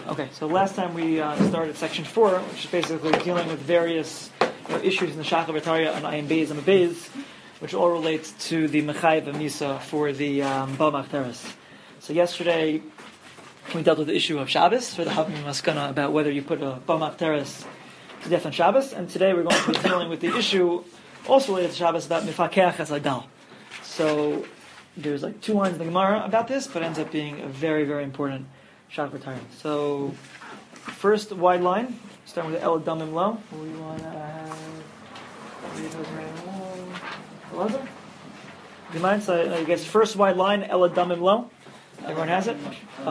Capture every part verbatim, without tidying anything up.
Okay, so last time we uh, started section four, which is basically dealing with various you know, issues in the Shachar V'Tarya and Ayin Beis and Beis, which all relates to the Mechayev Misa for the um, Baal Machteres. So yesterday we dealt with the issue of Shabbos, for the Havim Maskana, about whether you put a Baal Machteres to death on Shabbos, and today we're going to be dealing with the issue also related to Shabbos about Mifakeach Hasagal. So there's like two lines in the Gemara about this, but it ends up being a very, very important Shachar V'Tarya. So first wide line, starting with El Damim Lo. What do you want to have? Elazar? Do you mind? So I guess first wide line, El Damim Lo. Everyone has it? Oh.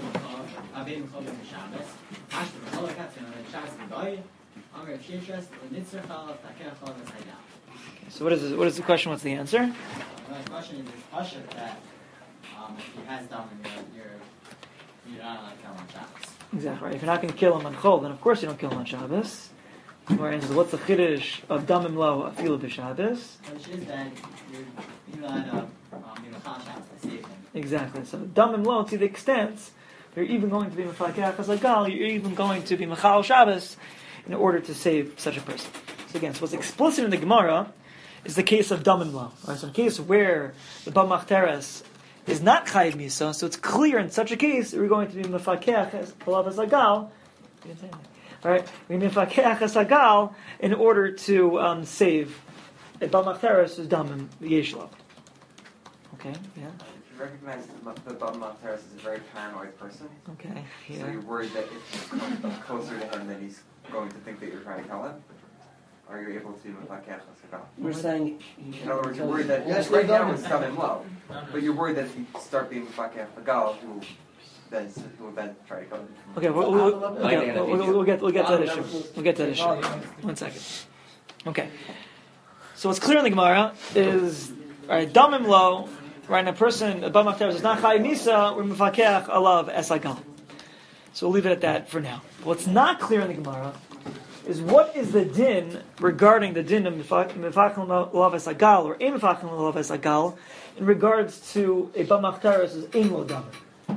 Okay, so what is this, what is the question? What's the answer? Well, the question is, it's Pasha that um, if he has Dam, you're, you're, you're not allowed to kill him on Shabbos. Exactly right. If you're not going to kill him on Chol, then of course you don't kill him on Shabbos. Or answers, what's the chiddush of Damim Lo Afilu b'Shabbos? Which is that you're, you're allowed to um, be Mechal Shabbos to save him. Exactly. So Damim Lo, to the extent you're even going to be Mefakeach Hasagal, you're even going to be Mechal Shabbos in order to save such a person. So again, so what's explicit in the Gemara is the case of Damim Lo. Right? So in a case where the Baal Machteres is not Chayiv Misa, so it's clear in such a case you're going to be Mefakeach Hasagal. Right, we Mefakeach Hasagal in order to um, save a Baal Machteres who's Damim Yeshlo. Okay, yeah. You recognize that the Baal Machteres is a very paranoid person. Okay, yeah. So you're worried that if you come closer to him, then he's going to think that you're trying to kill him? Are you able to Mefakeach Hasagal? We're saying... In other words, you're worried that Yes, right we're now done. it's Damim Lo, but you're worried that if you start being Mefakeach Hasagal, who then who will then try to kill him. Okay, we'll, we'll, we'll, okay, we'll, we'll, we'll get we'll get to that issue. We'll get to that issue. One second. Okay. So what's clear in the Gemara is right, Damim Lo, right? And a person, a Baal Machteres is not Chayiv Misa, we're Mefakeach Alav Esagal. So we'll leave it at that for now. What's not clear in the Gemara is what is the din regarding the din of Mefachim Alav Esagal or Ein Mefachim Alav Esagal in regards to a Baal Machteres is Ein Lo Damim.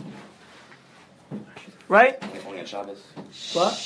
Right? Only on Shabbos. What?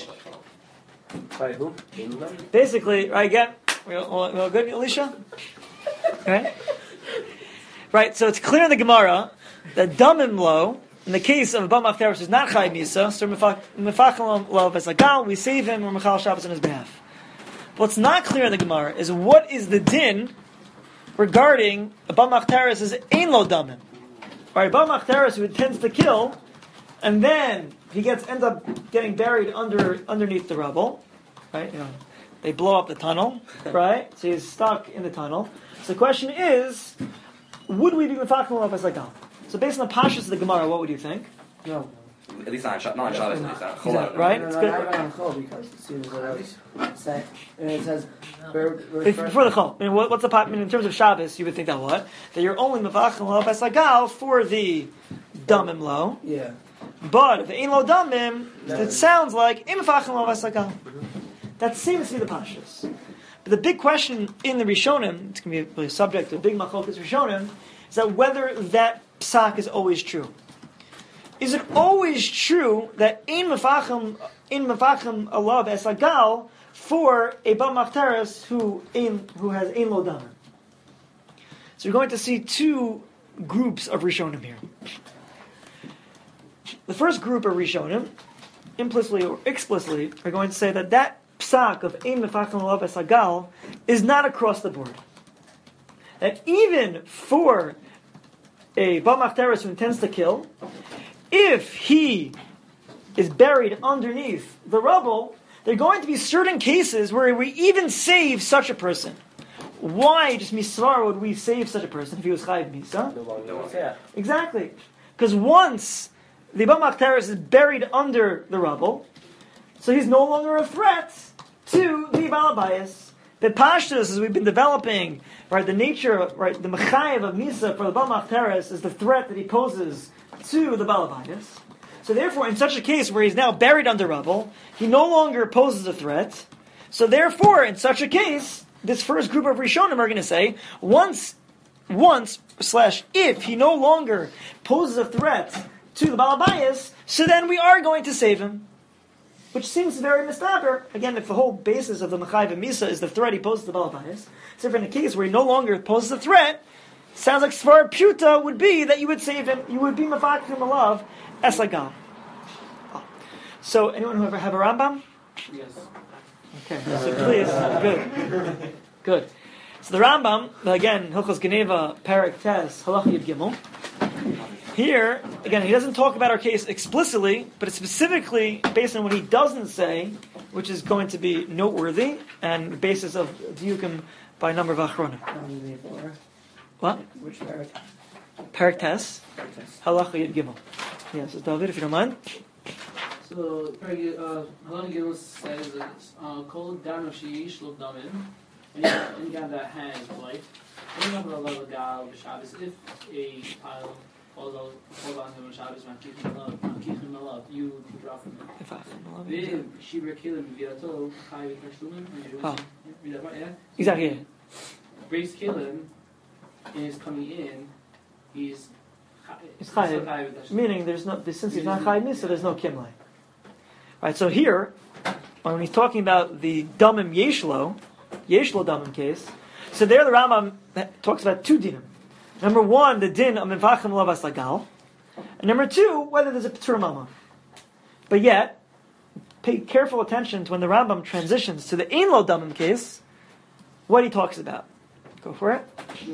By who? Basically, right, again, we all, we all good, Alicia? Right? Right, so it's clear in the Gemara that Damim Lo, in the case of a Baal Machteres, is not Chayiv Misa, so Mefachim Lo V'Sagal, we save him, or Mechal Shabbos on his behalf. What's not clear in the Gemara is what is the din regarding a Baal Machteres is Ein Lo Damim. Right, a Baal Machteres who intends to kill, and then he gets ends up getting buried under underneath the rubble, right? You know, they blow up the tunnel, right? So he's stuck in the tunnel. So the question is, would we be Mefachim Alav Esagal? So based on the pashas of the Gemara, what would you think? No. At least not on Shabbos. Not on Shabbos. At least on Chol. Exactly, right? No, It's no, good. not even on Chol, because as soon as it say, and it says, we're, we're If, before the Chol, I mean, what, what's the pot? I mean, in terms of Shabbos, you would think that what? That you're only Mefachim Alav Esagal for the Damim Lo. yeah. But if Ein Lo Damim, No. it sounds like Ein Mefachim Alav Esagal. That seems to be the pashas. But the big question in the Rishonim, it's going to be really a subject of big machlokas Rishonim, is that whether that psak is always true. Is it always true that Ein Mefachim Ein Mefachim Alav Esagal for a Baal Machteres who ein, who has Ein Lo Damim? So you're going to see two groups of Rishonim here. The first group of Rishonim, implicitly or explicitly, are going to say that that psak of Ein Mefachim Alav Esagal is not across the board. That even for a Baal Machteres who intends to kill, if he is buried underneath the rubble, there are going to be certain cases where we even save such a person. Why, just misvar, would we save such a person if he was Chayiv Misa? Yeah. Exactly. Because once the Baal Machteres is buried under the rubble, so he's no longer a threat to the Baal Abayis. The pashtus, as we've been developing, right, the nature, right, the mechayev of Misa for the Baal Machteres is the threat that he poses to the Baal Abayis. So therefore, in such a case where he's now buried under rubble, he no longer poses a threat. So therefore, in such a case, this first group of Rishonim are going to say, once, once slash if he no longer poses a threat to the Baal Bayis, so then we are going to save him. Which seems very mistaber. Again, if the whole basis of the Mechayv and Misa is the threat he poses to the Baal Bayis, so if in a case where he no longer poses a threat, sounds like Svar Pshuta would be that you would save him, you would be Mefakrim Alav Esagal. So, anyone who ever have a Rambam? Yes. Okay, so please, good. Good. So the Rambam, again, Hilchos Geneva, Perek Tes, Halach Yud Gimel. Here, again, he doesn't talk about our case explicitly, but it's specifically based on what he doesn't say, which is going to be noteworthy, and the basis of Diukim by a number of Achronim. What? Which parak? Perek Tes, Parak Tes. Halach Yud Gimel. Yes, it's David, if you don't mind. So, Perek, uh, Halach Gimel says that uh, Kol Darno Sheish Lov Damin, any any guy that has blood, any number of level gal b'Shabbos, if a pile falls on falls on him on Shabbos, Makichim Love, Makichim Love, you drop him. If I can V'im Shibra Kilim V'Virato Chai V'Tashlumin. Oh. Read that right? Yeah. Exactly. Yeah. Breaks Kilim is coming in. He's It's chayiv, meaning there's no, since he's not chayiv misa, there's no kimlai. Right. So here, when he's talking about the damim yeshlo, yeshlo damim case, so there the Rambam talks about two dinim. Number one, the din of mivachim lavas lagal, and number two, whether there's a p'tur mama. But yet, pay careful attention to when the Rambam transitions to the ein lo damim case, what he talks about. Go for it.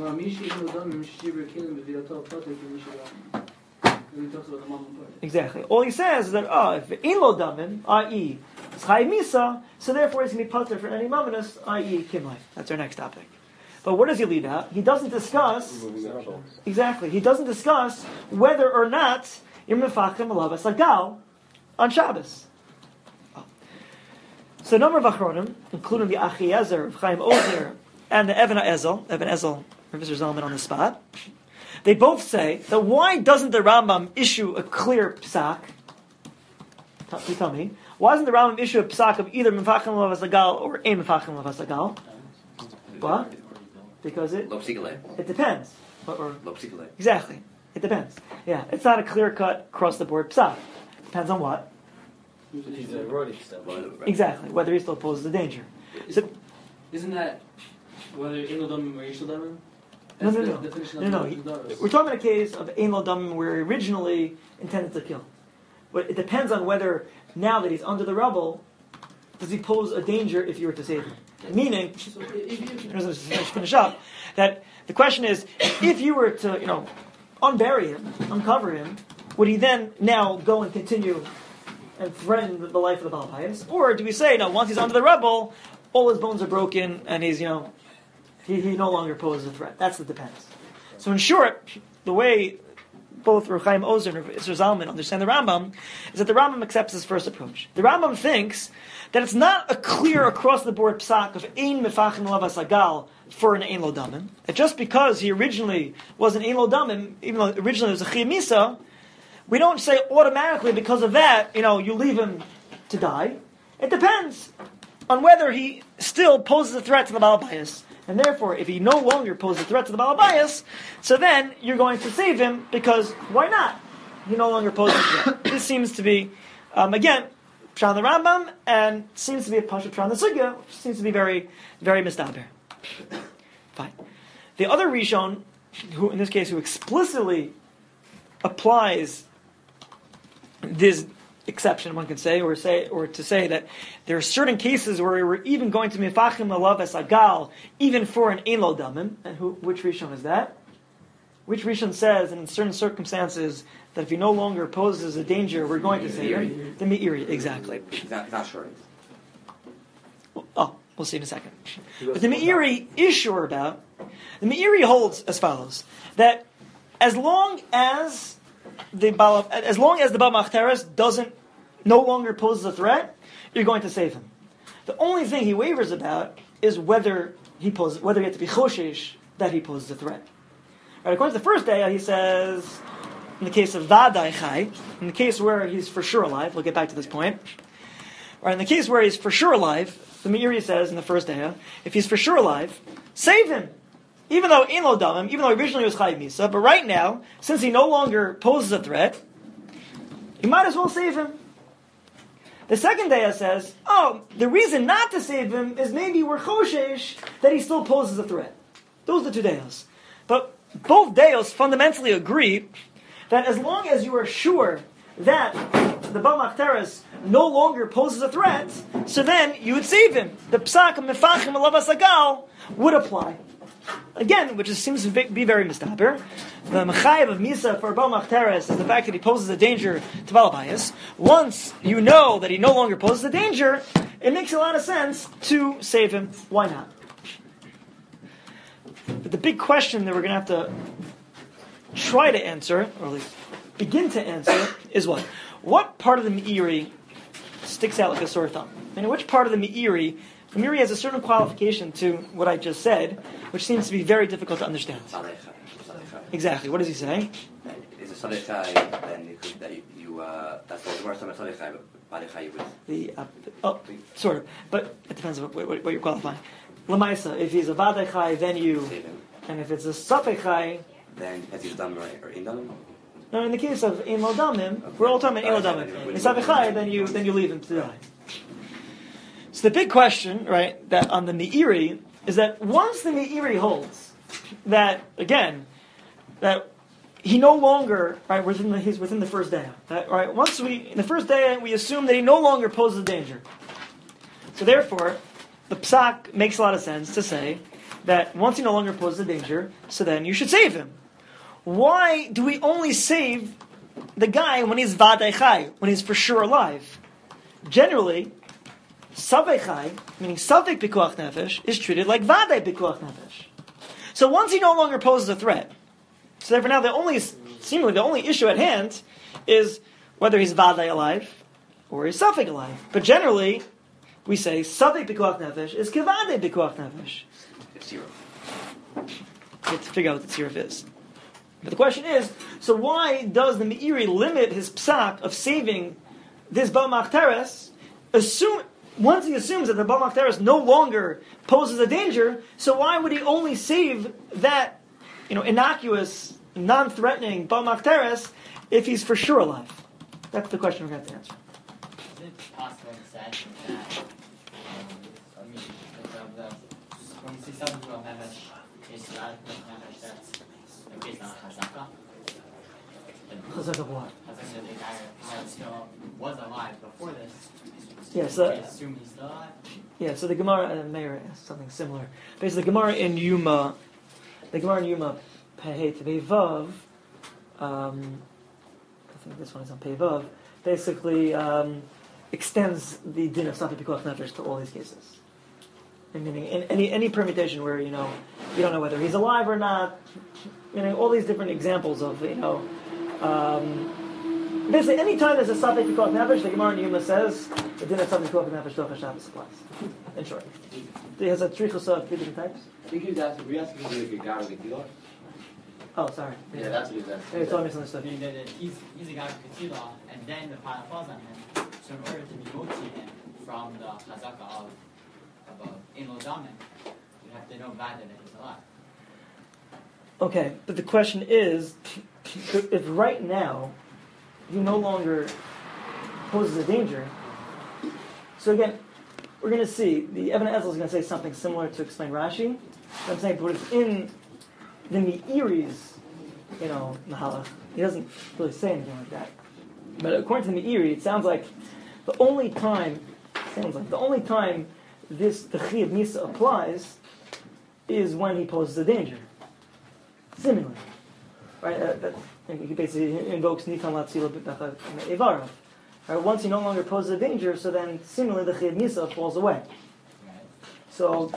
Exactly. All he says is that, oh, if in lo damin, that is, it's chai misa, so therefore it's going to be pater for any maminus, that is, kimlai. That's our next topic. But what does he leave out? He doesn't discuss, exactly, he doesn't discuss whether or not you're mefachim alavas lagal on Shabbos. Oh. So a number of achronim, including the Achiezer of Chaim Ozer, and the Even Ezel, Even Ezel, Professor Zalman on the spot, they both say that why doesn't the Rambam issue a clear psak? You tell me. Why doesn't the Rambam issue a psak of either Mefachim Lavas Lagal or a Mefachim Lavas Lagal? What? Because it it depends. Or, or, exactly. It depends. Yeah, it's not a clear cut across the board psak. Depends on what? Exactly. Whether he still poses a danger. So, isn't that whether Ein Lo Damim or Yesh Lo Damim? No, no, no. No, no. He, we're talking about a case of Ein Lo Damim where he originally intended to kill. But it depends on whether, now that he's under the rubble, does he pose a danger if you were to save him? Meaning, let's finish up, that the question is, if you were to, you know, unbury him, uncover him, would he then now go and continue and threaten the life of the Baal Bayis? Or do we say, no, once he's under the rubble, all his bones are broken and he's, you know, He, he no longer poses a threat. That's the depends. So in short, the way both Rav Chaim Ozer and Rav Zalman understand the Rambam is that the Rambam accepts his first approach. The Rambam thinks that it's not a clear across-the-board psak of ein mefachim lavas lagal for an ein lo damim. That just because he originally was an ein lo damim, even though originally it was a chiyuv misa, we don't say automatically because of that, you know, you leave him to die. It depends on whether he still poses a threat to the Baal Bayis. And therefore, if he no longer poses a threat to the Baal Bayis, so then you're going to save him, because why not? He no longer poses a threat. This seems to be, um, again, Pshat the Rambam, and seems to be a Pashat Pshat the Sugya, which seems to be very, very misdaber. Fine. The other Rishon, who in this case, who explicitly applies this exception, one could say, or say, or to say that there are certain cases where we're even going to mifachim alav es agal, even for an ein lo damim. And who, which Rishon is that? Which Rishon says, in certain circumstances, that if he no longer poses a danger, we're going to say him? The Meiri, exactly. He's not, he's not sure. Oh, we'll see in a second. But the Meiri is sure about. The Meiri holds as follows: that as long as the Baal, as long as the Baal Machteres doesn't no longer poses a threat, you're going to save him. The only thing he wavers about is whether he poses, whether he has to be choshesh that he poses a threat. Right, according to the first day, he says, in the case of Vadai Chai, in the case where he's for sure alive, we'll get back to this point. Right, in the case where he's for sure alive, the Meiri says in the first day, if he's for sure alive, save him. Even though ein lo damim, even though originally it was chayiv misa, but right now, since he no longer poses a threat, you might as well save him. The second daya says, oh, the reason not to save him is maybe we're choshesh that he still poses a threat. Those are the two dayos. But both dayos fundamentally agree that as long as you are sure that the Baal Machteres no longer poses a threat, so then you would save him. The psak mefachim alav asagal would apply. Again, which is, seems to be very mistaber. The mechayev of Misa for Baal Machteres is the fact that he poses a danger to Baal Bayis. Once you know that he no longer poses a danger, it makes a lot of sense to save him. Why not? But the big question that we're going to have to try to answer, or at least begin to answer, is what? What part of the Meiri sticks out like a sore thumb? And which part of the Meiri, the Meiri has a certain qualification to what I just said, which seems to be very difficult to understand. Exactly. What does he say? Is a Sadechai, then you could, that you, you uh, that's the worst time a Sadechai, but Badechai you would. The, uh, oh, sort of. But it depends on what, what, what you're qualifying. Lamaisa, if he's a Vadechai, then you, save him. And if it's a Safechai, then as he's done right, or in done. no, in the case of Ein Lo Damim, we're all talking about Ein Lo Damim. In Safechai, then you, then you leave him to die. So the big question, right, that on the Meiri, is that once the Meiri holds that, again, that he no longer, right, within the, he's within the first day, that, right, once we, in the first day, we assume that he no longer poses a danger. So therefore, the psak makes a lot of sense to say that once he no longer poses a danger, so then you should save him. Why do we only save the guy when he's vadei chai, when he's for sure alive? Generally, savei chai, meaning savek pikuach nefesh, is treated like vadei pikuach nefesh. So once he no longer poses a threat, so therefore now the only, seemingly the only issue at hand is whether he's vadei alive or he's savek alive. But generally, we say savek pikuach nefesh is kevadei pikuach nefesh. It's zero. You have to figure out what the tziruf is. But the question is, so why does the Meiri limit his psak of saving this Baal Machteres? Assume, once he assumes that the Baal Machteres no longer poses a danger, so why would he only save that, you know, innocuous, non-threatening Baal Machteres if he's for sure alive? That's the question we're going to have to answer. Is it possible to say that, um, I mean, the, the, when you say something to a nefesh, it's not a nefesh that's based on chazaka? Chazaka of what? Chazaka that the guy that still was alive before this. Yeah, so, we assume he's still alive? yeah, so the Gemara and Meir asks something similar. Basically, the Gemara in Yuma, the Gemara in Yuma, Pei Tevei Vav, um, I think this one is on Pei Vav, basically um, extends the din of Safek Pikuach Nefesh to all these cases. And meaning in any any permutation where, you know, you don't know whether he's alive or not, meaning all these different examples of, you know, um, basically any time there's a Safek Pikuach Nefesh, the Gemara in Yuma says the din of Safek Pikuach Nefesh to Shabbos applies. In short, he has a trichus of three different types. I think he was asking, were you asking if he was a guy with a dealer? Oh, sorry. Yeah, that's what he was Yeah, asking. you told me some stuff. Meaning that he's, he's a guy with Ketila, and then the fire falls on him. So in order to be moti him from the chazaka of, of a Ein Lo Damim, you have to know bad that he's alive. Okay, but the question is, if right now he no longer poses a danger, so again, we're going to see, the Ibn Ezel is going to say something similar to explain Rashi. I'm saying, but it's in the Meiri's, you know, Mahalach. He doesn't really say anything like that. But according to the Meiri, it sounds like the only time, sounds like the only time this the Chi of Misa applies is when he poses a danger. Seemingly. Right? Uh, that, he basically invokes Nitan Latzila Evarav. Right? Once he no longer poses a danger, so then seemingly the Chi of Misa falls away. So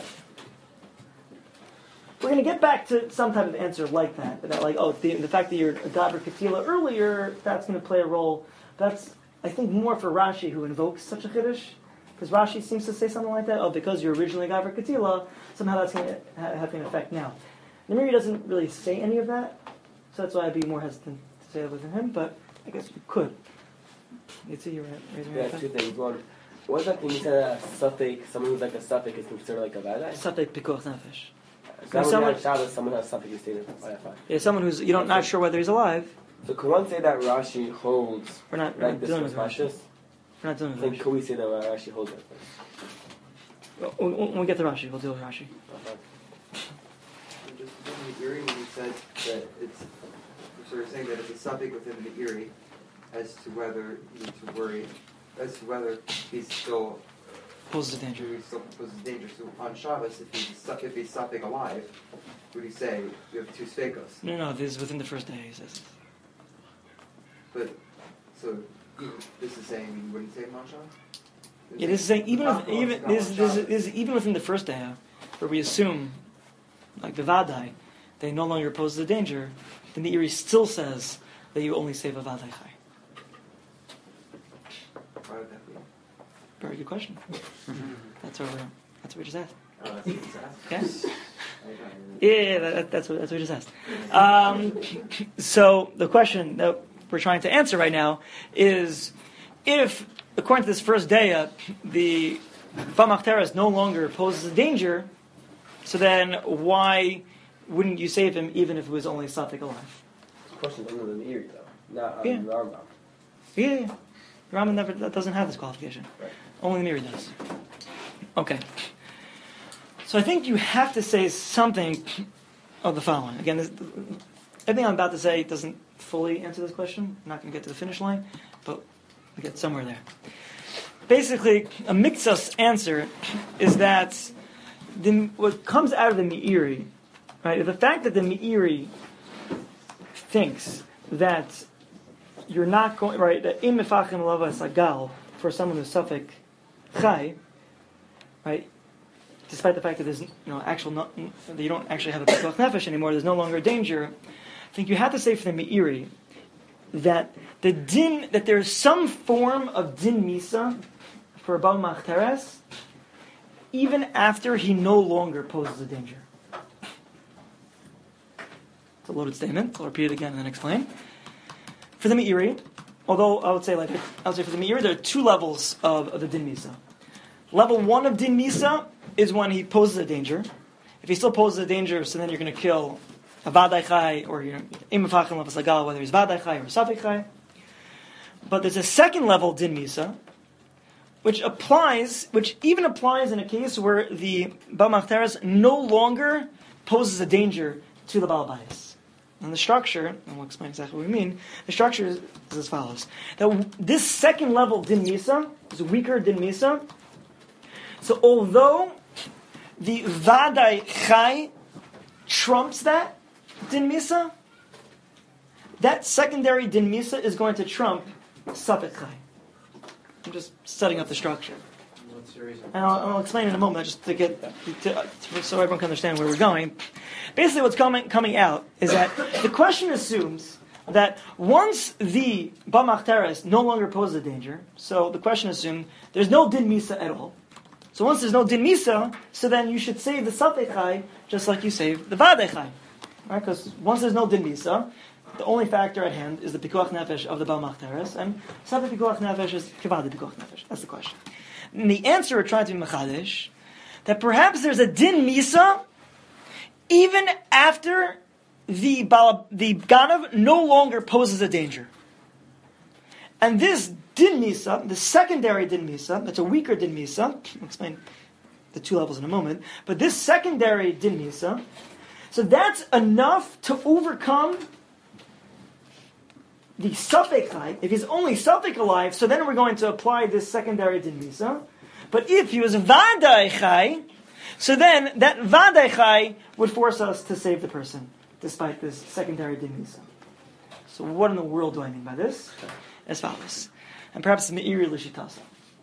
we're going to get back to some type of answer like that. That like, oh, the, the fact that you're a Gaber Ketila earlier, that's going to play a role. That's, I think, more for Rashi who invokes such a Chiddush. Because Rashi seems to say something like that. Oh, because you're originally a Gaber Ketila, somehow that's going to have an effect now. The Meiri doesn't really say any of that. So that's why I'd be more hesitant to say it with him. But I guess you could. You'd see you're raising your Yeah, hand. two things. One, what was that thing you said, a suffix, someone who's like a suffix is considered like a vadai? Safek Pikuach Nefesh. So that someone- would be on Shabbos, someone has suffix is stated by a five. Yeah, someone who's, you don't not sure whether he's alive. So can one say that Rashi holds We're not, we're like not this dealing with with Rashi. Pashtus? We're not dealing I with think Rashi. could we say that Rashi holds that first? When when we get to Rashi, we'll deal with Rashi. And just within the Erie, when you said that it's, you're sort of saying that it's a suffix within the Erie as to whether you need to worry, as to whether he's still Poses a danger. he still poses danger. So on Shabbos, if he's su- if he's suffix alive, would he say you have two sfekos? No, no, this is within the first day, he says. But so you- this is saying you wouldn't say him on Shabbos? Yeah, this is saying even with, Not- even not this, on this, Shabbos. this is even within the first day, where we assume, like the Vadai, they no longer pose the danger. The Meiri still says that you only save a Vadai Chai. Why would that be? Very good question. That's what we're, that's what we just asked. Oh, that's what he's asking. Okay. Okay. Yeah, yeah, yeah, that, that's what that's what we just asked. Um, so the question that we're trying to answer right now is, if according to this first day, the Bamachteres no longer poses a danger, so then why wouldn't you save him even if it was only Safek alive? This question is under the Meiri though, not on Yeah. the Rambam. Yeah, yeah. Rambam never that doesn't have this qualification. Right. Only the Meiri does. Okay. So I think you have to say something of the following. Again, this, everything I'm about to say doesn't fully answer this question. I'm not going to get to the finish line, but we get somewhere there. Basically, a mixus answer is that the, what comes out of the Meiri, right? The fact that the Meiri thinks that you're not going right. That im mefachim lava sagal for someone who's suffik chai, right? Despite the fact that there's you know actual not, that you don't actually have a pikuach nefesh anymore, there's no longer a danger. I think you have to say for the Meiri that the din that there is some form of din misa for Baal Machteres even after he no longer poses a danger. It's a loaded statement. I'll repeat it again and then explain. For the Meiri, although I would say like I would say for the Meiri, there are two levels of, of the din misa. Level one of din misa is when he poses a danger. If he still poses a danger, so then you're going to kill a vadai chai or you know imafachim levasagal, whether he's vadai chai or safek chai. But there's a second level din misa, which applies, which even applies in a case where the Baal Machteres no longer poses a danger to the Baal Bayis. And the structure, and we'll explain exactly what we mean, the structure is, is as follows. That this second level din misa is a weaker din misa. So although the Vadai Chai trumps that din misa, that secondary din misa is going to trump Safek Chai. I'm just setting up the structure. What's your reason? And I'll, I'll explain in a moment, just to get to, to, so everyone can understand where we're going. Basically, what's coming coming out is that the question assumes that once the Baal Machteres no longer poses a danger, so the question assumes there's no din misa at all. So once there's no din misa, so then you should save the Safek Chai just like you save the Vadei Chai, right? Because once there's no din misa, the only factor at hand is the pikuach nefesh of the Baal Machteres, and Safek pikuach nefesh is kivada pikuach nefesh. That's the question. And the answer we're trying to be machadish that perhaps there's a din misa even after the Baal, the Ganav no longer poses a danger. And this din misa, the secondary din misa, that's a weaker din misa, I'll explain the two levels in a moment, but this secondary din misa, so that's enough to overcome the Safek Chai. If he's only Safek alive, so then we're going to apply this secondary din misa. But if he was Vadai Chai, so then that Vadai Chai would force us to save the person, despite this secondary din misa. So what in the world do I mean by this? As follows. And perhaps the Meiri Lishitasa.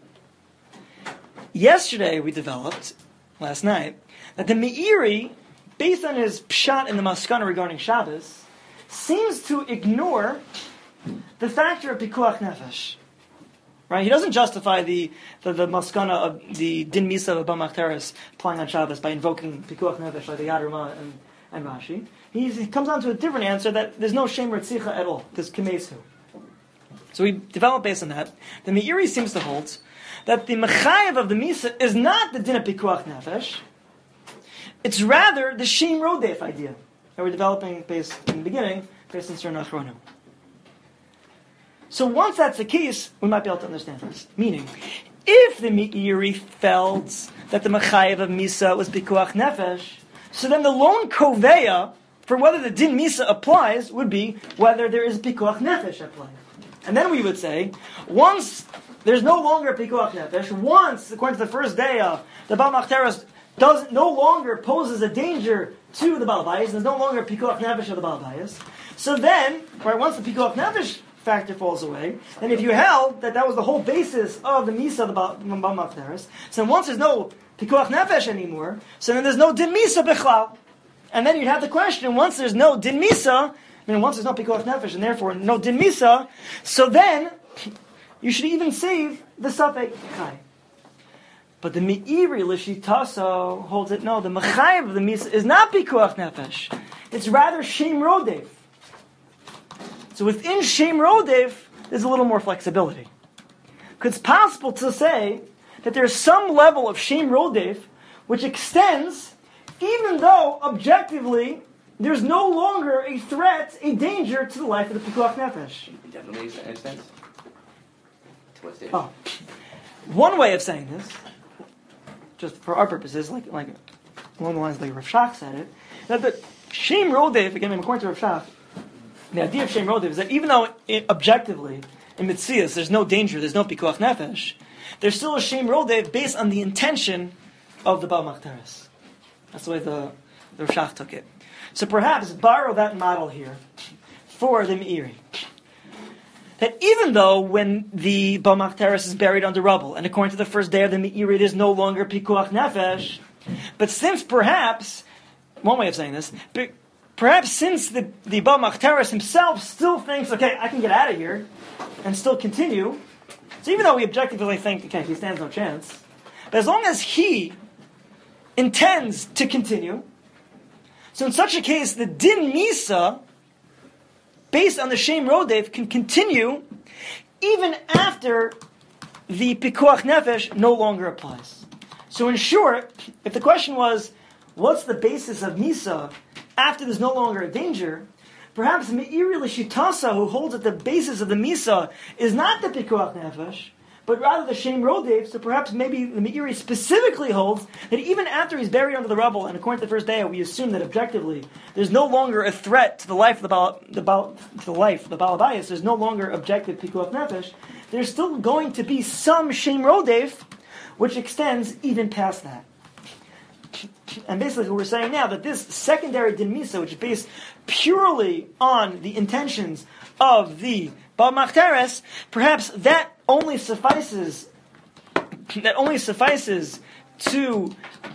Yesterday we developed, last night, that the Meiri, based on his pshat in the Maskana regarding Shabbos, seems to ignore the factor of pikuach nefesh. Right? He doesn't justify the the, the maskana of the din misa of Baal Machteres applying on Shabbos by invoking pikuach nefesh like the Yad Ramah and, and Rashi. He's, he comes on to a different answer that there's no shem retzicha at all because kemesu. So we develop based on that. The Meiri seems to hold that the mechayev of the misa is not the din of pikuach nefesh. It's rather the shem rodef idea that we're developing based in the beginning based on Sir Nachronu. So once that's the case, we might be able to understand this. Meaning, if the Meiri felt that the Mechayev of Misa was Pikuach Nefesh, so then the lone Koveya for whether the Din Misa applies would be whether there is Pikuach Nefesh applied. And then we would say, once there's no longer Pikuach Nefesh, once, according to the first day of the Baal Machteres does no longer poses a danger to the Baal Bayis, there's no longer Pikuach Nefesh of the Baal Bayis. So then, right, once the Pikuach Nefesh factor falls away, and if you held that that was the whole basis of the Misa of the Baal Machteres, so once there's no Pikuach Nefesh anymore, so then there's no Din Misa Bechlal. And then you'd have the question, once there's no Din Misa, I mean, once there's no Pikuach Nefesh, and therefore no Din Misa, so then you should even save the Safek Chai. But the Meiri Lishitaso holds it, no, the Mechayev of the Misa is not Pikuach Nefesh. It's rather Shem Rodev. So within Shem Rodev, there's a little more flexibility. Because it's possible to say that there's some level of Shem Rodev which extends even though, objectively, there's no longer a threat, a danger to the life of the Pikuach Nefesh. It definitely makes sense. To what stage? Oh. One way of saying this, just for our purposes, like like along the lines like Rav Shach said it, that the Shem Rodev, again, according to Rav Shach, the idea of Shem Rodev is that even though it, objectively, in Mitzias, there's no danger, there's no Pikuach Nefesh, there's still a Shem Rodev based on the intention of the Baal Machteres. That's the way the, the Rav Shach took it. So perhaps borrow that model here for the Meiri. That even though when the Baal Machteres is buried under rubble, and according to the first day of the Meiri, it is no longer Pikuach Nefesh, but since perhaps, one way of saying this, perhaps since the, the Baal Machteres himself still thinks, okay, I can get out of here, and still continue, so even though we objectively think, okay, he stands no chance, but as long as he intends to continue, so in such a case, the Din Misa, based on the Shem Rodev, can continue even after the Pikuach Nefesh no longer applies. So in short, if the question was, what's the basis of Misa after there's no longer a danger, perhaps Meiri Lishitasa, who holds that the basis of the Misa is not the Pikuach Nefesh, but rather the Shem Rodev, so perhaps maybe the Meiri specifically holds that even after he's buried under the rubble, and according to the first day, we assume that objectively there's no longer a threat to the life of the Baal, the Baal, to the life of the Baal Bayis, there's no longer objective Pikuach Nefesh, there's still going to be some Shem Rodev which extends even past that. And basically what we're saying now, that this secondary Din Misa, which is based purely on the intentions of the Baal Machteres, perhaps that only suffices that only suffices to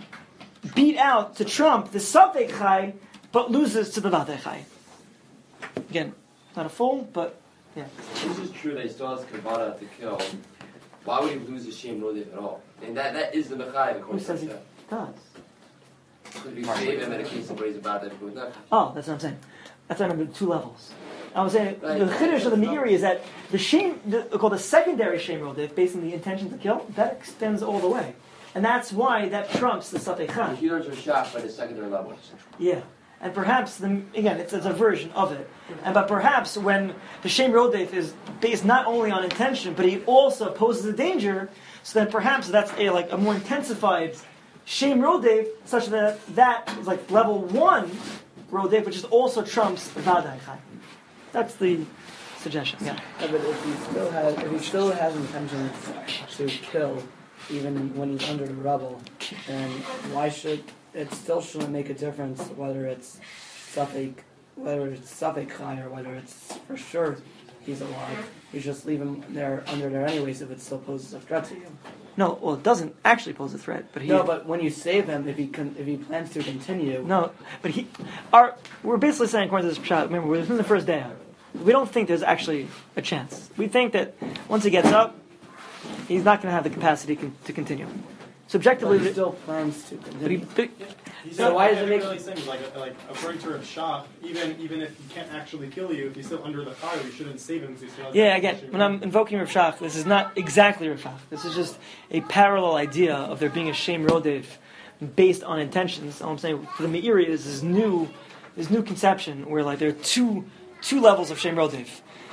beat out, to trump the Safek Chai, but loses to the Vadei Chai. Again, not a full, but yeah. This is true that he still has Kavana to kill. Why would he lose his Shem Rodev at all? And that, that is the Mechayev. Who says he does? Because we save him in a case of where he's about to do it. Oh, that's what I'm saying. That's on number two levels. I was saying Right. the chiddush of the Meiri is that the Shem, the, called the secondary Shem Rodev, based on the intention to kill, that extends all the way, and that's why that trumps the Safek Chai. The healers are shot by the secondary level. Yeah, and perhaps the again, it's, it's a version of it, and but perhaps when the Shem Rodev is based not only on intention, but he also poses a danger, so then perhaps that's a like a more intensified Shem Rodev, such that that is like level one Rodev, which is also trumps Vadei Chai. That's the suggestion. Yeah. Yeah, but if he still has, if he still has intentions to kill, even when he's under the rubble, then why should it still shouldn't make a difference whether it's Safek, whether it's Safek Chai or whether it's for sure he's alive. You just leave him there under there anyways if it still poses a threat to you. No, well, it doesn't actually pose a threat, but he. No, but when you save him, if he con- if he plans to continue. No, but he. Our we're basically saying according to this shot. Remember, we're within the first day. We don't think there's actually a chance. We think that once he gets up, he's not going to have the capacity con- to continue. Subjectively, But he still plans to but continue. he, but, He's So not, why why does it make- really things like like according to Rav Shach, even even if he can't actually kill you, if he's still under the fire, you shouldn't save him because he still has yeah, the again, issue. when I'm invoking Rav Shach, this is not exactly Rav Shach. This is just a parallel idea of there being a Shem Rodev based on intentions. All I'm saying for the Meiri is this new, this new conception where like there are two two levels of Shem Rodev.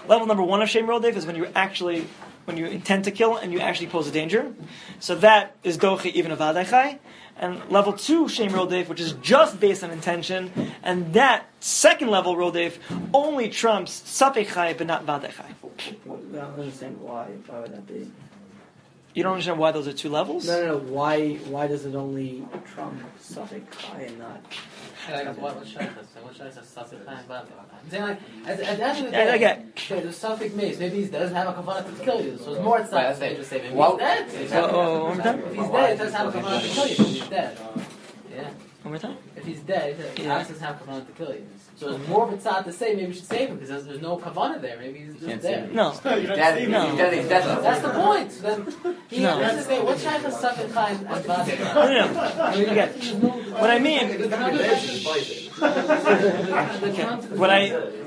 level number one of Shem Rodef is when you actually, when you intend to kill and you actually pose a danger. So that is Doche even of Vadai. And level two Shem Rodef, which is just based on intention, and that second level Rodef only trumps Safek Chai but not Vadai Chai. I don't understand why. Why would that be? You don't understand why those are two levels? No, no, no. Why? Why does it only trump Safek Chai and not? Like, what, what should I say? What should I say? Safek Chai and Vadai Chai. I'm saying, like, at, at the end of the Yeah, day, okay. okay, the Safek mace, maybe he doesn't have a kavanah to kill you, so it's more it's Right, not that's to it. just say, maybe Well- he's dead. He's Oh, oh, one more time? If he's dead, he doesn't have a kavanah to kill you, because he's dead. Yeah. One more time? If he's dead, he Yeah. doesn't have kavanah to kill you. So it's more of a tzad to say, maybe we should save him, because there's, there's no kavanah there. Maybe he's just Can't there. save him. No. You don't Dead, see No. he's dead, he's dead. That's the point. So then he No. has to say, what shaykh is Safek Chai and Vadai Chai? No, no, no. Okay. What I mean, what I,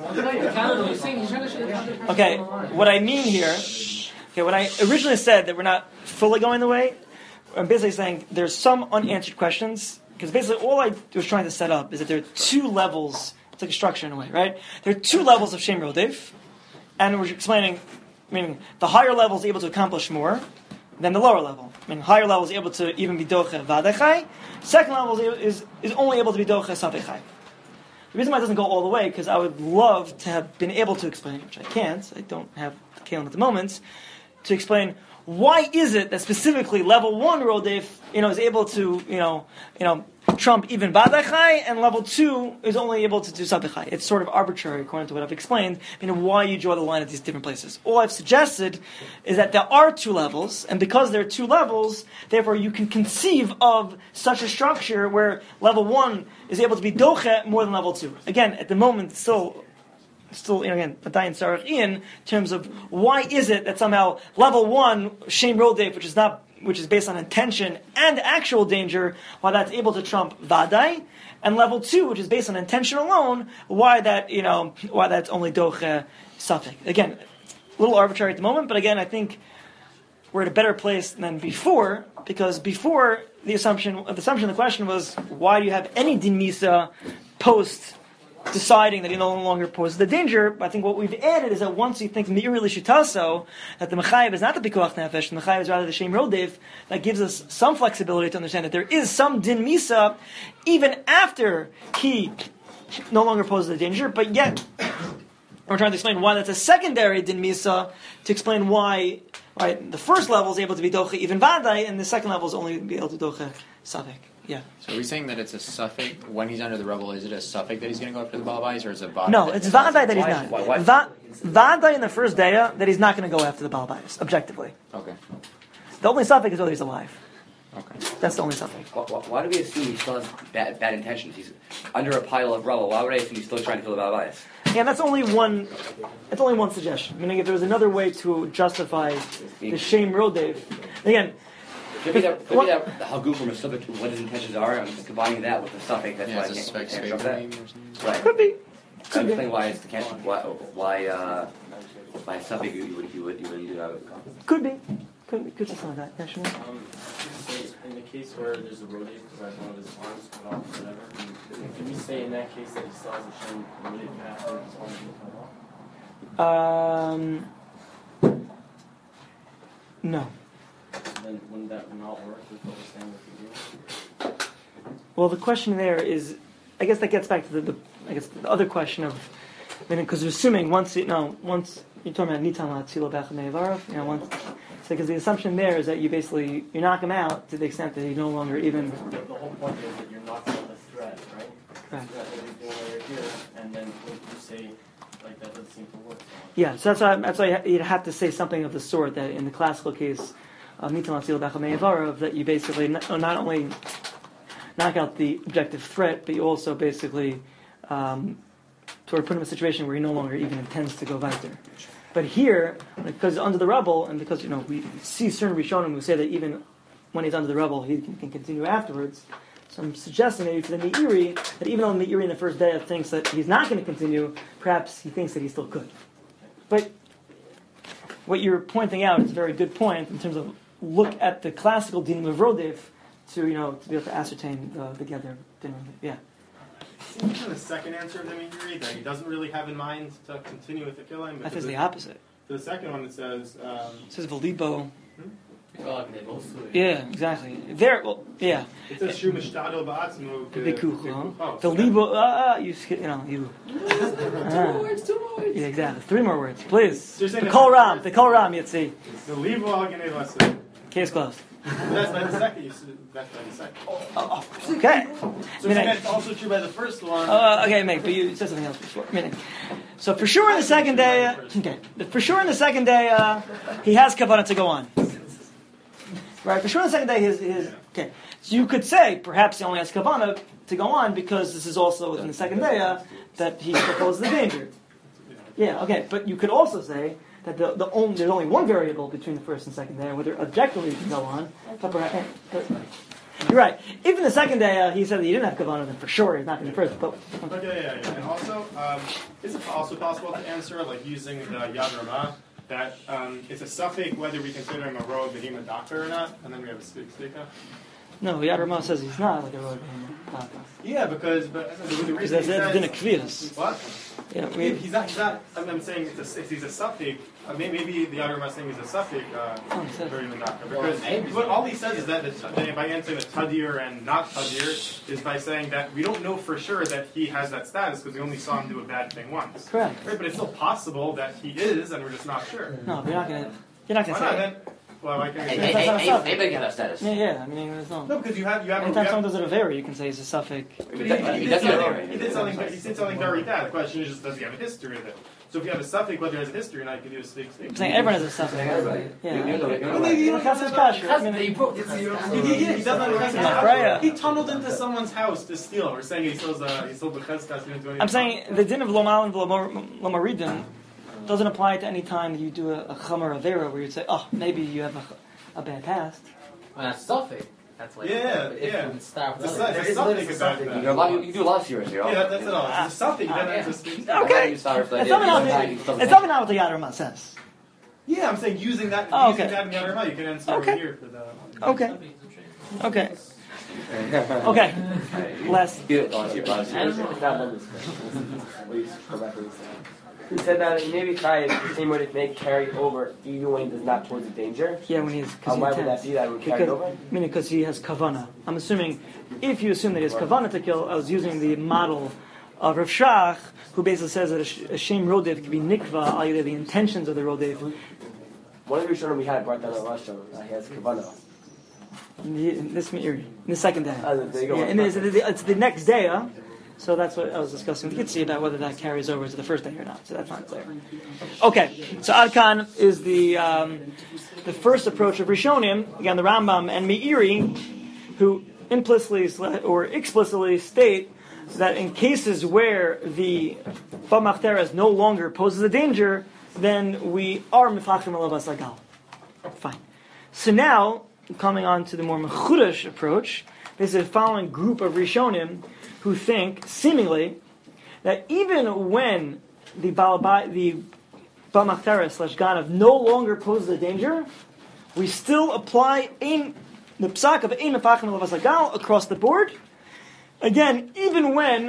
okay, what I mean here, okay, what I originally said that we're not fully going the way, I'm basically saying there's some unanswered questions, because basically all I was trying to set up is that there are two levels, it's like a structure in a way, right? There are two levels of Shem Rodef, and we're explaining, meaning the higher level is able to accomplish more than the lower level. I mean, higher level is able to even be Doche Vadai Chai, second level is, is, is only able to be Doche Safek Chai. The reason why it doesn't go all the way, because I would love to have been able to explain, which I can't, I don't have the Kalim at the moment, to explain why is it that specifically level one Rodef, you know, is able to, you know, you know, trump even Vadai Chai, and level two is only able to do Safek Chai. It's sort of arbitrary according to what I've explained, you know, why you draw the line at these different places. All I've suggested is that there are two levels, and because there are two levels, therefore you can conceive of such a structure where level one is able to be Doche more than level two. Again, at the moment, it's still Still, you know, again, Matayin Sarach in terms of why is it that somehow level one Shem Rodef, which is not, which is based on intention and actual danger, why that's able to trump Vadai, and level two, which is based on intention alone, why that, you know, why that's only Doche Safek. Again, a little arbitrary at the moment, but again, I think we're at a better place than before, because before the assumption, the assumption, the question was, why do you have any din misa post deciding that he no longer poses the danger? I think what we've added is that once you think Me'iri L'Shitaso, that the Mechayev is not the Pikuach Nefesh, the Mechayev is rather the Shem Rodef, that gives us some flexibility to understand that there is some din misa even after he no longer poses the danger, but yet we're trying to explain why that's a secondary din misa, to explain why, why the first level is able to be Doche even Vadai, and the second level is only be able to Doche Safek. Yeah. So are we saying that it's a suffix when he's under the rubble? Is it a suffix that he's going to go after the Balabais, or is it Vadai? No, it's Vadai that he's not. Why- why- Va- Vadai in the first daya that he's not going to go after the Balabais, objectively. Okay. The only suffix is whether he's alive. Okay. That's the only suffix. Why, why, why do we assume he still has bad, bad intentions? He's under a pile of rubble. Why would I assume he's still trying to kill the Balabais? Yeah, that's only one. That's only one suggestion. Meaning, if there was another way to justify the Shem Rodef, again. Could be that, could be that Haguf from a suffix, what his intentions are, I'm just combining that with the suffix, that's Yeah, why I it's a can't, suffix can't favor trust that. name or something. Right. Could be. I'm Could be. explaining why it's the can't, why, why, uh, by suffix you would, you would, you would do that. Could be. Could be. Could be something like that. Yeah, Shmuel? Um, so in the case where there's a rotator who has one of his arms cut off or whatever, can we say in that case that he still has a shin rotator after his arm being cut off? Um. No. Then wouldn't that not work with what we're saying with the rule? Well, the question there is, I guess that gets back to the, the I guess the other question of, because we're assuming once you know once you're talking about nitan la'atzilo b'achamei avarav, you know once, so because the assumption there is that you basically you knock him out to the extent that he no longer even. The, the whole point is that you're knocking out the threat, right? Right. That everything over here, and then what you say, like that doesn't seem to work. Yeah, so that's why that's why you'd have to say something of the sort that in the classical case of nitan la'atzilo b'achamei avarav, that you basically not, not only knock out the objective threat, but you also basically um, sort of put him in a situation where he no longer even intends to go weiter. But here, because under the rubble, and because you know we see certain Rishonim who say that even when he's under the rubble, he can, can continue afterwards. So I'm suggesting maybe to the Me'iri that even though the Me'iri in the first day thinks that he's not going to continue, perhaps he thinks that he still could. But what you're pointing out is a very good point in terms of look at the classical dinim of Rodef to you know to be able to ascertain the the gather dinner. Yeah. seems from the second answer of the Meiri that he doesn't really have in mind to continue with the killing. That is the opposite. For the second one, it says. Um, it says Valibo. Hmm? Yeah, exactly. There, well, yeah. It says Shu Mishtadel Ba'atzmu. Bikuch, the Libo, ah, uh, you, you know, you. Two more words, two more words. Yeah, exactly. Three more words, please. So the Kol Ram, the Kol Ram, you'd see. The Libo Algenei Lasu. Case closed. That's by the second. That's by the second. Oh, oh, okay. So that's also true by the first one. Uh, okay, mate, but you said something else before. Meaning, so for sure in the second day, uh, okay, for sure in the second day, uh, he has kavanah to go on. Right, for sure in the second day, his, his okay. So you could say perhaps he only has kavanah to go on because this is also within the second day uh, that he proposes the danger. Yeah, okay, but you could also say that the, the only, there's only one variable between the first and second day, whether objectively he can go on. But perhaps, but, you're right. If in the second day uh, he said that he didn't have kavanah, then for sure he's not in the first. But okay, yeah, yeah. And also, um, is it also possible to answer like using the Yad Ramah? That um, it's a suffix whether we consider him a road behema doctor or not, and then we have a speak speaker. No, Yad Ramah says he's not like a road behema doctor. Yeah, because but the, the reason that's that's dinner kvias. What? Yeah, we, he's not. He's not. I'm, I'm saying it's a, if he's a suffix. Uh, maybe, maybe the Yad Ramah saying he's a suffix uh, behema doctor because what all he says is that the, by answering the tadir and not tadir is by saying that we don't know for sure that he has that status because we only saw him do a bad thing once. Correct. Right, but it's still possible that he is, and we're just not sure. No, you're not gonna. You're not gonna Why say. Not, then? Well, I can. Anybody can have status. Yeah, yeah. I mean, there's no. No, because you have you have. Anytime you have, someone does it a vary, you can say he's a suffix. He, he, he, he, did something, he did something. He did something very bad. The question is, just does he have a history of it? So if you have a suffix, whether he has a history or not, you can do a speak. I'm saying everyone has a suffix. Yeah. He tunneled into someone's house to steal. We're saying he steals. Uh, he stole the cheskas. He didn't do anything. I'm saying the din of lomal and lomaridin doesn't apply to any time that you do a, a chamer avera where you'd say, oh, maybe you have a, a bad past. Well, that's suffix. That's like yeah, if yeah. you would start with there is something about that. You, lot, you do a lot of serious here. Yeah, that, that's it all. It's something. Uh, Then it's just, okay. It's something not what the Yad Ramah says. Yeah, I'm saying using that. Oh, using okay. that in Yad Ramah, you can answer okay. over here for the. Okay. Okay. Okay. Last. He said that he maybe tried the same way to make carry over even when he does not pose a danger. Yeah, when he's. How why would that be that would carry because, over? Meaning because he has kavana. I'm assuming if you assume that he has kavana to kill, I was using the model of Rav Shach, who basically says that a, a shem rodev can be nikva al yedei the intentions of the rodev. One of the Rishonim we had brought down a Russia. Uh, he has kavana. In, the, in this in the second day. Uh, there you go. Yeah, and it's, it's the next day. Huh? So that's what I was discussing with Yitzi about whether that carries over to the first day or not. So that's not clear. Okay, so Adkan is the um, the first approach of Rishonim. Again, the Rambam and Meiri, who implicitly or explicitly state that in cases where the Bamachteres no longer poses a danger, then we are Mefachim Alavas Agal. Fine. So now, coming on to the more Mechudash approach, there's a following group of Rishonim who think, seemingly, that even when the Balabai, the Bamachteres slash Ganav no longer poses a danger, we still apply ein, the psak of Ein Mefachim Alavas Agal across the board. Again, even when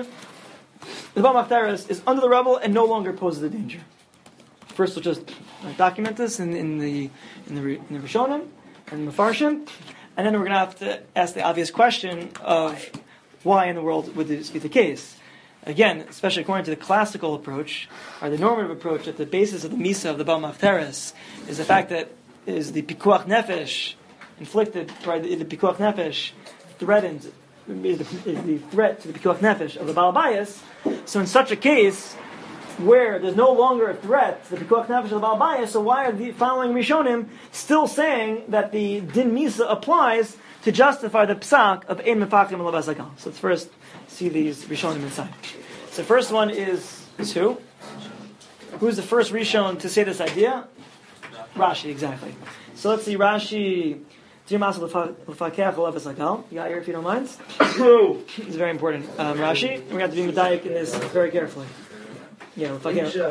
the Bamachteres is under the rubble and no longer poses a danger. First, we'll just document this in, in the in the in the Rishonim and the Mefarshim, and then we're going to have to ask the obvious question of why in the world would this be the case? Again, especially according to the classical approach, or the normative approach, that the basis of the Misa of the Bamachteres is the fact that is the Pikuach Nefesh inflicted, right, the, the Pikuach Nefesh threatened, is the, is the threat to the Pikuach Nefesh of the Balabayas. So in such a case, where there's no longer a threat to the Pikuach Nefesh of the Balabayas, so why are the following Rishonim still saying that the Din Misa applies to justify the psak of Ein Mefachim Alavas Agal? So let's first see these Rishonim inside. So the first one is, is who? Who's the first Rishon to say this idea? Rashi, exactly. So let's see, Rashi, you got here if you don't mind? It's very important. Um, Rashi, we have to be medayik in this very carefully. Yeah, right,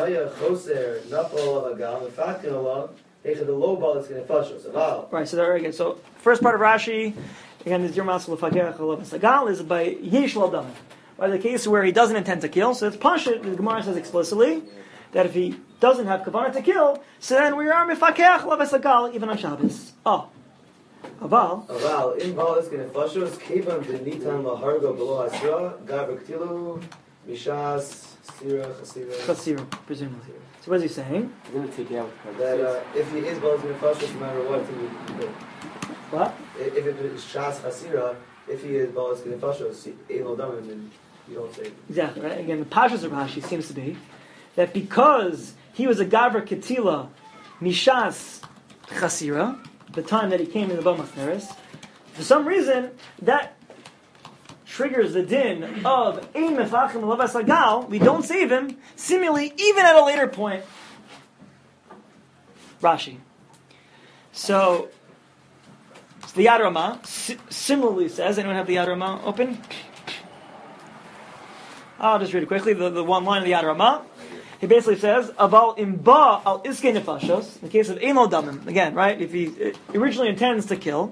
so there again. So first part of Rashi, again, the Dirmas L'Fakech Alav Sagal is by Yesh Lo Damim. or the case where he doesn't intend to kill. So it's Pashut, the Gemara says explicitly, that if he doesn't have kavanah to kill, so then we are mifakech laves lagal even on Shabbos. Oh. Aval. Aval, in Balas Genefashos, Kevan Denitan Lahargo below Asra, Gavaktilu, Mishas, Sira, Chasira. Chasira, presumably. So what is he saying? I'm going to take it out. That uh, if he is Balas Genefashos, no matter what, he would kill. What? If it is Shas Chasira, if he is Balas Genefashos, Eino Damin, then you don't say. Exactly, right? Again, the Pashas of Rashi seems to be that because he was a Gavra Ketila, Mishas Chasira, the time that he came in the Bamach Teres, for some reason, that triggers the din of Ein Mefachim Lavas Lagal, we don't save him, seemingly even at a later point. Rashi. So, so the Yad Ramah si- similarly says, anyone have the Yad Ramah open? I'll just read it quickly, the, the one line of the Yad Ramah. He basically says, "Aval imba al iskei nefashos." In the case of eno damim, again, right? If he originally intends to kill,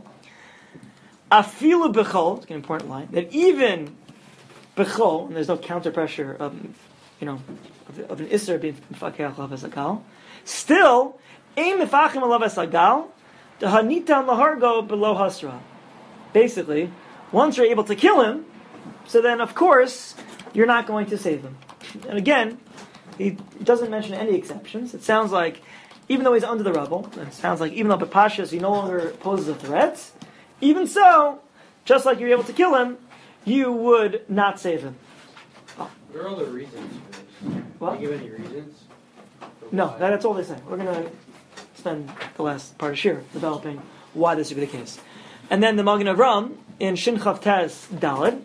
afilu bechol. It's an important line that even bechol, and there's no counter pressure of, you know, of, of an iser being mifakech laves lagal. Still, ein mifachim laves lagal, the hanitan lahargo below hasra. Basically, once you're able to kill him, so then of course you're not going to save him. And again, he doesn't mention any exceptions. It sounds like, even though he's under the rubble, it sounds like even though Bepashas he no longer poses a threat, even so, just like you're able to kill him, you would not save him. Oh. What are all the reasons for this? What? Do you give any reasons? No, that, that's all they say. We're going to spend the last part of Shir developing why this would be the case. And then the Magen Avram in Shin Chav Tez Daled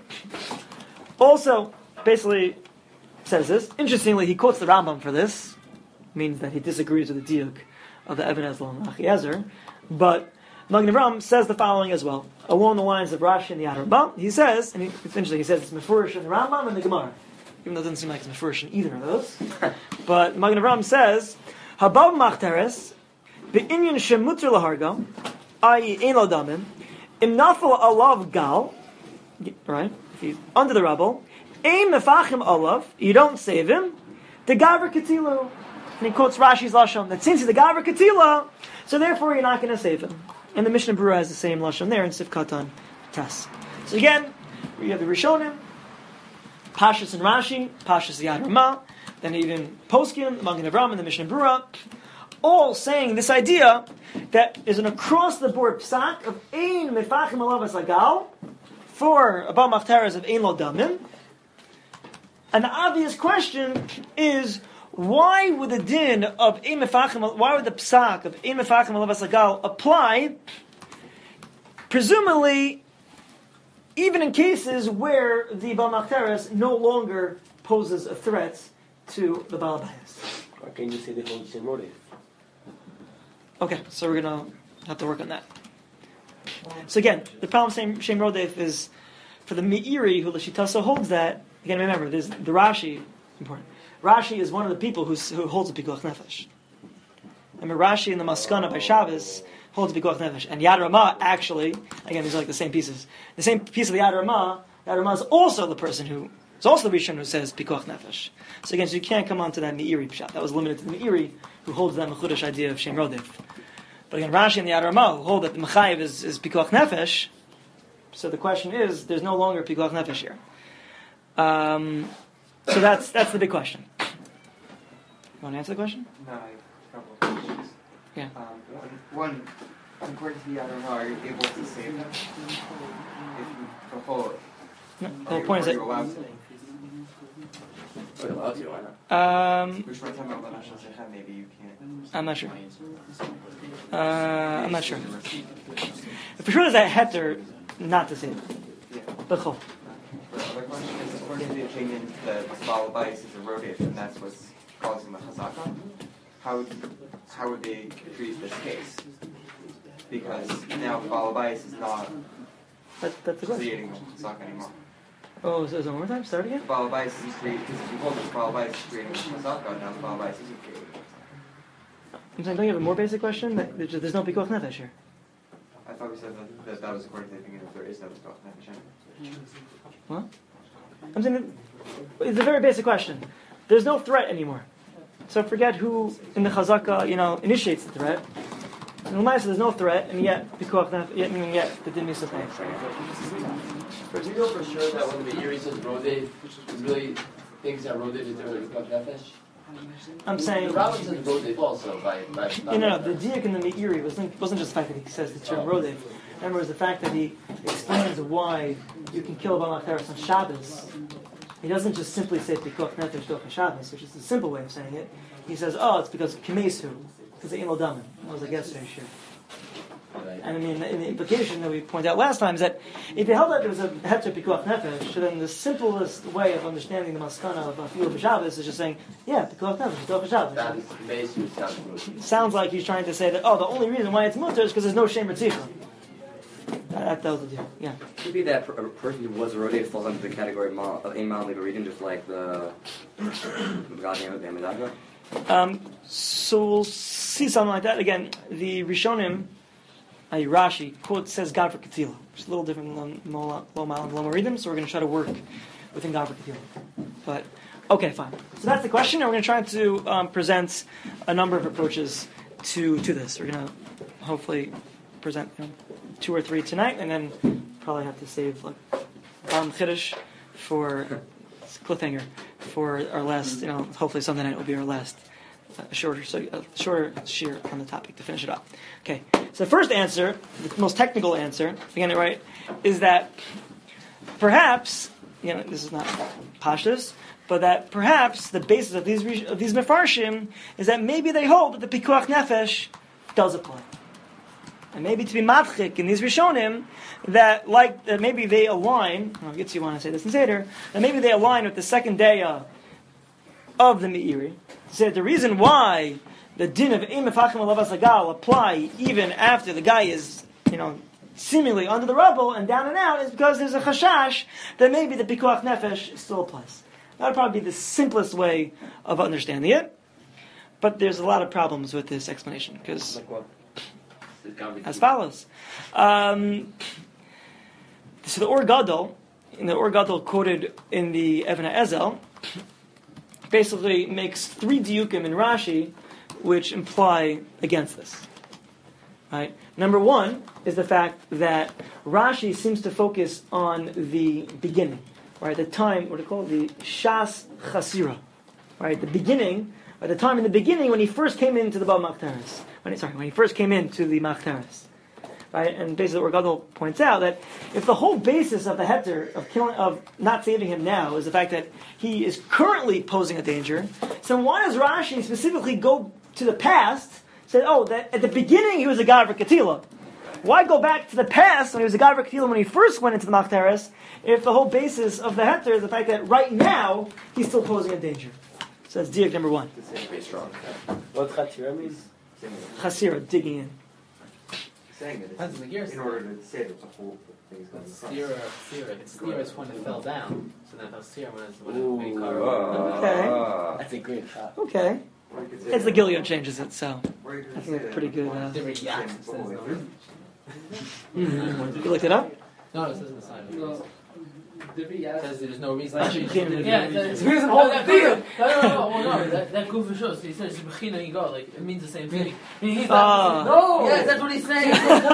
also basically says this. Interestingly, he quotes the Rambam for this. Means that he disagrees with the diuk of the Eben Ezra and Achiezer. But Magen Avram says the following as well, along the lines of Rashi and the Yad Ramah. He says, and it's interesting, he says it's Mefurish in the Rambam and the Gemara, even though it doesn't seem like it's Mefurish in either of those. But Magen Avram says, Habab Machteres, Be'inyan Shemutr Lahargo, that is, Ein Lo Damim, Im Nafal Alav Gal, right, if he's under the rubble, Ein Mefachim Olav, you don't save him, the Gavra Ketilu. And he quotes Rashi's Lashon, that since he's the Gavra Ketila, so therefore you're not going to save him. And the Mishnah Berurah has the same Lashon there in Sifkatan Tes. So again, we have the Rishonim, Pashas and Rashi, Pashas Yad Ramah, then even Poskim, Magen Avram, and the Mishnah Berurah, all saying this idea that is an across-the-board psak of Ein Mefachim Alavas Lagal for Abba Machteres of Ein Lo Damim. An obvious question is, why would the din of Ein Mefachim, why would the psak of Ein Mefachim Alavas Lagal apply, presumably, even in cases where the Baal Machteres no longer poses a threat to the Baal Bayis? Why can't you say they hold the same motive? Okay, so we're going to have to work on that. So again, the problem same Shem Rodef is for the Meiri who Lashitaso holds that. Again, remember, there's the Rashi, important. Rashi is one of the people who, who holds the Pikuach Nefesh. I mean, Rashi in the Maskana by Shabbos holds the Pikuach Nefesh. And Yad Ramah, actually, again, these are like the same pieces. The same piece of the Yad Ramah, Yad Ramah is also the person who, is also the Rishon who says Pikuach Nefesh. So again, so you can't come on to that Meiri Pshat. That was limited to the Meiri who holds that Mechudash idea of Shem Rodef. But again, Rashi and the Yad Ramah who hold that the Mechayiv is, is Pikuach Nefesh. So the question is, there's no longer Pikuach Nefesh here. Um, so that's that's the big question. You want to answer the question? No, I have a couple of questions. Yeah. Um, one, one, according to the Yad Ramah, are you able to save them? If you fulfill it? No, the whole point is that... Are you allowed to? Are you allowed to? Why not? Um, Which we're talking about Lanash Shechem, maybe you can't. I'm not sure. Uh, I'm not sure. For sure there's a heter not to save it. Yeah. B'chol. The other question is, according to the opinion that Baal Bayis is a rodef, and that's what's causing the chazaka, how would, how would they treat this case? Because now Baal Bayis is not that, that's the question. creating the chazaka anymore. Oh, so, so one more time? Start again? Baal Bayis is creating, because if you hold this Baal Bayis is creating the chazaka, now the Baal Bayis isn't creating the chazaka. I'm saying, don't you have a more basic question? That there's, there's no Pikuach Nefesh here. I thought we said that that, that was according to the opinion that there is no Pikuach Nefesh. What? I'm saying it's a very basic question. There's no threat anymore. So forget who in the chazaka, you know, initiates the threat. In the Lamaisa, there's no threat, and yet, pikuach nefesh, yet, and yet, the din is Do you know for sure that when the Meiri says Rodev, he really thinks that Rodev is different than Pikuach Nefesh? I'm saying... The Rabbin says Rodev also, by... by no, no, no, the diak in the Meiri wasn't, wasn't just the fact that he says the term Oh. Rodev. Remember, it was the fact that he explains why you can kill a Bal Macheres on Shabbos. He doesn't just simply say pikuach nefesh docha Shabbos, which is the simple way of saying it. He says, oh, it's because Kimesu, because the Ein Lo Damen. That was like yesterday's shir. And I mean, in the implication that we pointed out last time is that if you held that there was a heter pikuach nefesh, then the simplest way of understanding the maskana of Afilu b'Shabbos is just saying, yeah, pikuach nefesh docha Shabbos. That is Kimesu, sounds good. Sounds like he's trying to say that, oh, the only reason why it's mutter is because there's no shem ritzicha. That, that was the deal. Yeah. Could be that a person who was Rodev falls under the category of Ein Mal Ligaridin, just like the Um, so we'll see something like that. Again, the Rishonim, uh, Rashi, quote, says God for Ketila, which is a little different than Lo Mal and Lo Meridim, so we're going to try to work within God for Ketila. But, okay, fine. So that's the question, and we're going to try to um, present a number of approaches to, to this. We're going to hopefully present you know, two or three tonight, and then probably have to save like Bam Chiddush for cliffhanger for our last, you know, hopefully Sunday night will be our last uh, shorter, so uh, shorter shear on the topic to finish it up. Okay, so the first answer, the most technical answer, again, right, is that perhaps, you know, this is not pashtus, but that perhaps the basis of these of these mefarshim is that maybe they hold that the pikuach nefesh does apply. And maybe to be madchik in these Rishonim, that like that maybe they align. I'll get to you want to say this in Seder. That maybe they align with the second day uh, of the Meiri. So that the reason why the din of Ein Mefachim Alavas Hagal apply even after the guy is, you know, seemingly under the rubble and down and out is because there's a chashash that maybe the pikuach nefesh still applies. That would probably be the simplest way of understanding it. But there's a lot of problems with this explanation because. Like what? As follows. Um, so the Or Gadol, in the Or Gadol quoted in the Even HaEzel, basically makes three diukim in Rashi which imply against this. Right? Number one is the fact that Rashi seems to focus on the beginning, right? The time, what do you call it? The Shas Chasira, right? The beginning, at the time in the beginning when he first came into the Bal Macheres. When he, sorry, when he first came into the Macheres, right? And basically, what Gadol points out that if the whole basis of the heter of killing, of not saving him now, is the fact that he is currently posing a danger, so why does Rashi specifically go to the past? Say, oh, that at the beginning he was a god for Ketila. Why go back to the past when he was a god for Ketila when he first went into the Macheres? If the whole basis of the heter is the fact that right now he's still posing a danger. So that's diak number one. What Chatira means? Chasira, digging in. Saying that it's in order to say that the whole thing's going to Sira, Sira, Sira is when it fell down. So then the Sira when it's when Ooh, it made car. Okay. That's a great shot. Okay. It's the Gilead changes it, so I think that's pretty good. Uh, Different yaks, it says, no? mm-hmm. You looked it up? No, it says in the side. No. It says there's no reason. Actually, you can't- Yeah, it says, Here's the no, whole that thing. goof- No, no, no, well, no, that, that goof for sure. So he says, Bechina you go, like, it means the same thing. I mean, he's Ah. not, no! Yes, that's what he's saying.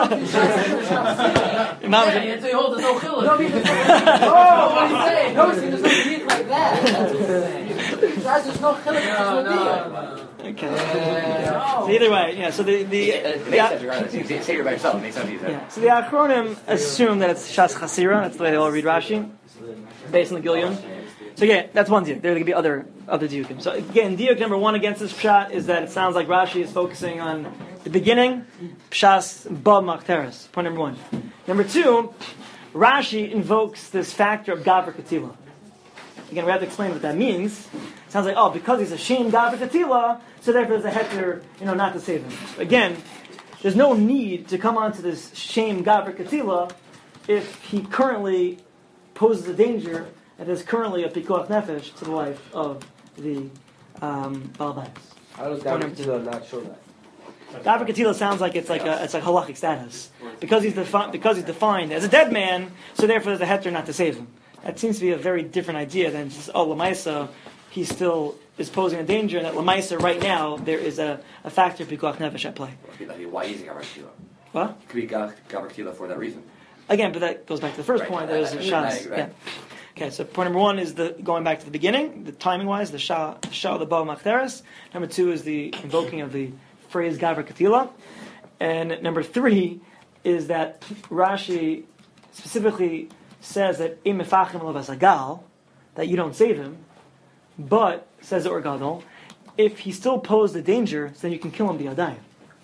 Yeah, yeah, so he holds the no chiluk. No, because, no, what he's saying. No, see, there's no deed like that. That's what he's saying. He says there's no chiluk, there's no deed. Okay. Yeah. So either way, yeah. So the the, It the makes sense, regardless. You say say it by yourself, it makes sense. yeah. So the Achronim assume that it's Shas Chasira. That's the way they all read Rashi, based on the Gilead. So yeah, that's one diuk. There could be other other diukim. So again, diuk number one against this pshat is that it sounds like Rashi is focusing on the beginning, pshas ba Macheres. Point number one. Number two, Rashi invokes this factor of Gavra Ketila. Again, we have to explain what that means. It sounds like, oh, because he's a shame Gavra Ketila, so therefore there's a heter, you know, not to save him. Again, there's no need to come onto this shame Gavra Ketila if he currently poses a danger and is currently a pikuach nefesh to the life of the um, Baal Bayis. How does Gavra Ketila not show that? Gavra Ketila sounds like it's like a it's like halachic status because he's defi- because he's defined as a dead man, so therefore there's a heter not to save him. that seems to be a very different idea than just, oh, Lamaisa, he still is posing a danger, and that Lamaisa right now, there is a, a factor of Pikuach Nefesh at play. Why is it Gavar Ktila? What? It could be Gavar Ktila for that reason. Again, but that goes back to the first Right. point, there's a I- I- Shas. right. Yeah. Okay, so point number one is the going back to the beginning, the timing-wise, the Shah, Shah of the Baal Machteres. Number two is the invoking of the phrase Gavar Ktila. And number three is that Rashi specifically says that Im Mefachim Lo Basagal, that you don't save him, but, says the Or Gadol, if he still posed a danger, then you can kill him b'yadayim.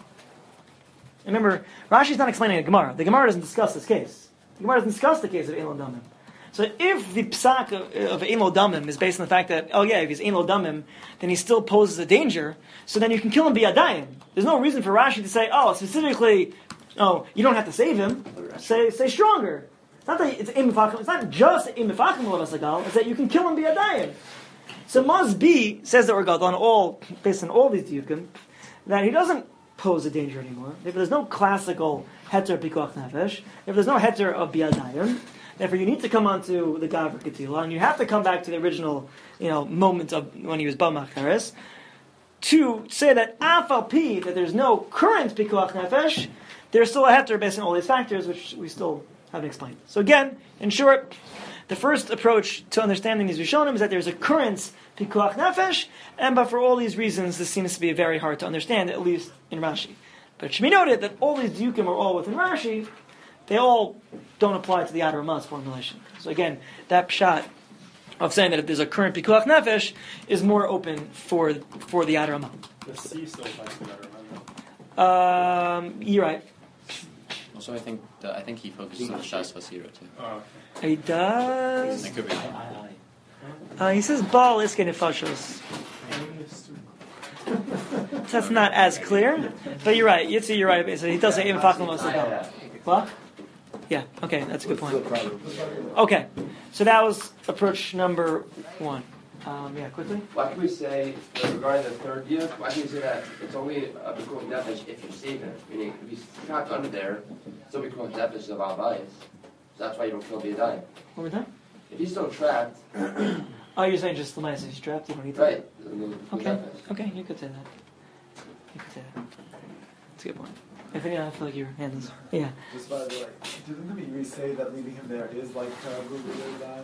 Remember, Rashi's not explaining a Gemara. The Gemara doesn't discuss this case. The Gemara doesn't discuss the case of Ein Lo Damim. So if the psak of, of Ein Lo Damim is based on the fact that, oh yeah, if he's Ein Lo Damim, then he still poses a danger, so then you can kill him b'yadayim. There's no reason for Rashi to say, oh, specifically, oh, you don't have to save him. Say, say stronger. It's not that it's Im Mefachim. It's not just Im Mefachim Lo Basagal. It's that you can kill him b'yadayim. So it must be, says the Or Gadol, on all, based on all these diukim, that he doesn't pose a danger anymore. If there's no classical heter pikuach nefesh, if there's no heter of biyadayim, therefore you need to come onto the Gavar Ktila, and you have to come back to the original, you know, moment of when he was Baal Machteres, to say that afal pi, that there's no current pikuach nefesh, there's still a heter based on all these factors, which we still haven't explained. So again, in short, the first approach to understanding these Rishonim is that there's a current pikuach nefesh, and but for all these reasons, this seems to be very hard to understand, at least in Rashi. But it should be noted that all these diukim are all within Rashi. They all don't apply to the Ad Ramah's formulation. So again, that pshat of saying that if there's a current pikuach nefesh is more open for for the Ad Ramah. The C still applies to the Ad Ramah. Um, you're right. Also, I think the, I think he focuses on the Shas Vasira too. Oh, okay. He does. It could be. Uh, he says Baal Iske Nefashos. That's not as clear, but you're right. Yitzi, you're right. So he does say Im Mefachim Lo Basagal. What? Yeah. Okay, that's a good point. Okay, so that was approach number one. Um, yeah, quickly. Why can we say, uh, regarding the third year, why can we say that it's only a Bikuach Nefesh if you save him? Meaning, if he's trapped under there, it's still Bikuach Nefesh of Al Bayis. So that's why you don't kill B'yadayim. One more time? If he's still trapped... Oh, you're saying just the mice he's trapped, you don't need to... Right. Okay, okay, you could say that. You could say that. That's a good point. If any, I feel like your hand is... Yeah. Just by the way, didn't the Meiri say that leaving him there is like Google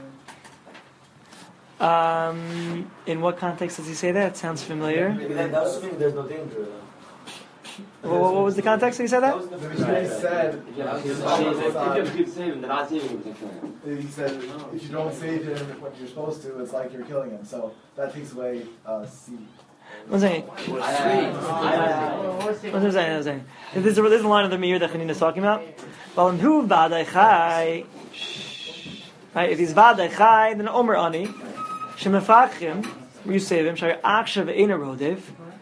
Um, in what context does he say that? It sounds familiar. Maybe that does mean there's no danger. Well, what was the context that he said that? The Meiri said, if you save him, they're not saving him, they're killing him. he said, if you don't save him when you're supposed to, it's like you're killing him. So that takes away uh, C. One second. One second, one second. This is a line of the Meir that Chanin is talking about. Well, in who Vadai Chai, right? If he's Vadai Chai, then Omer Ani, Shemefachim, where you save him, Shari Akshav Eina Rodev.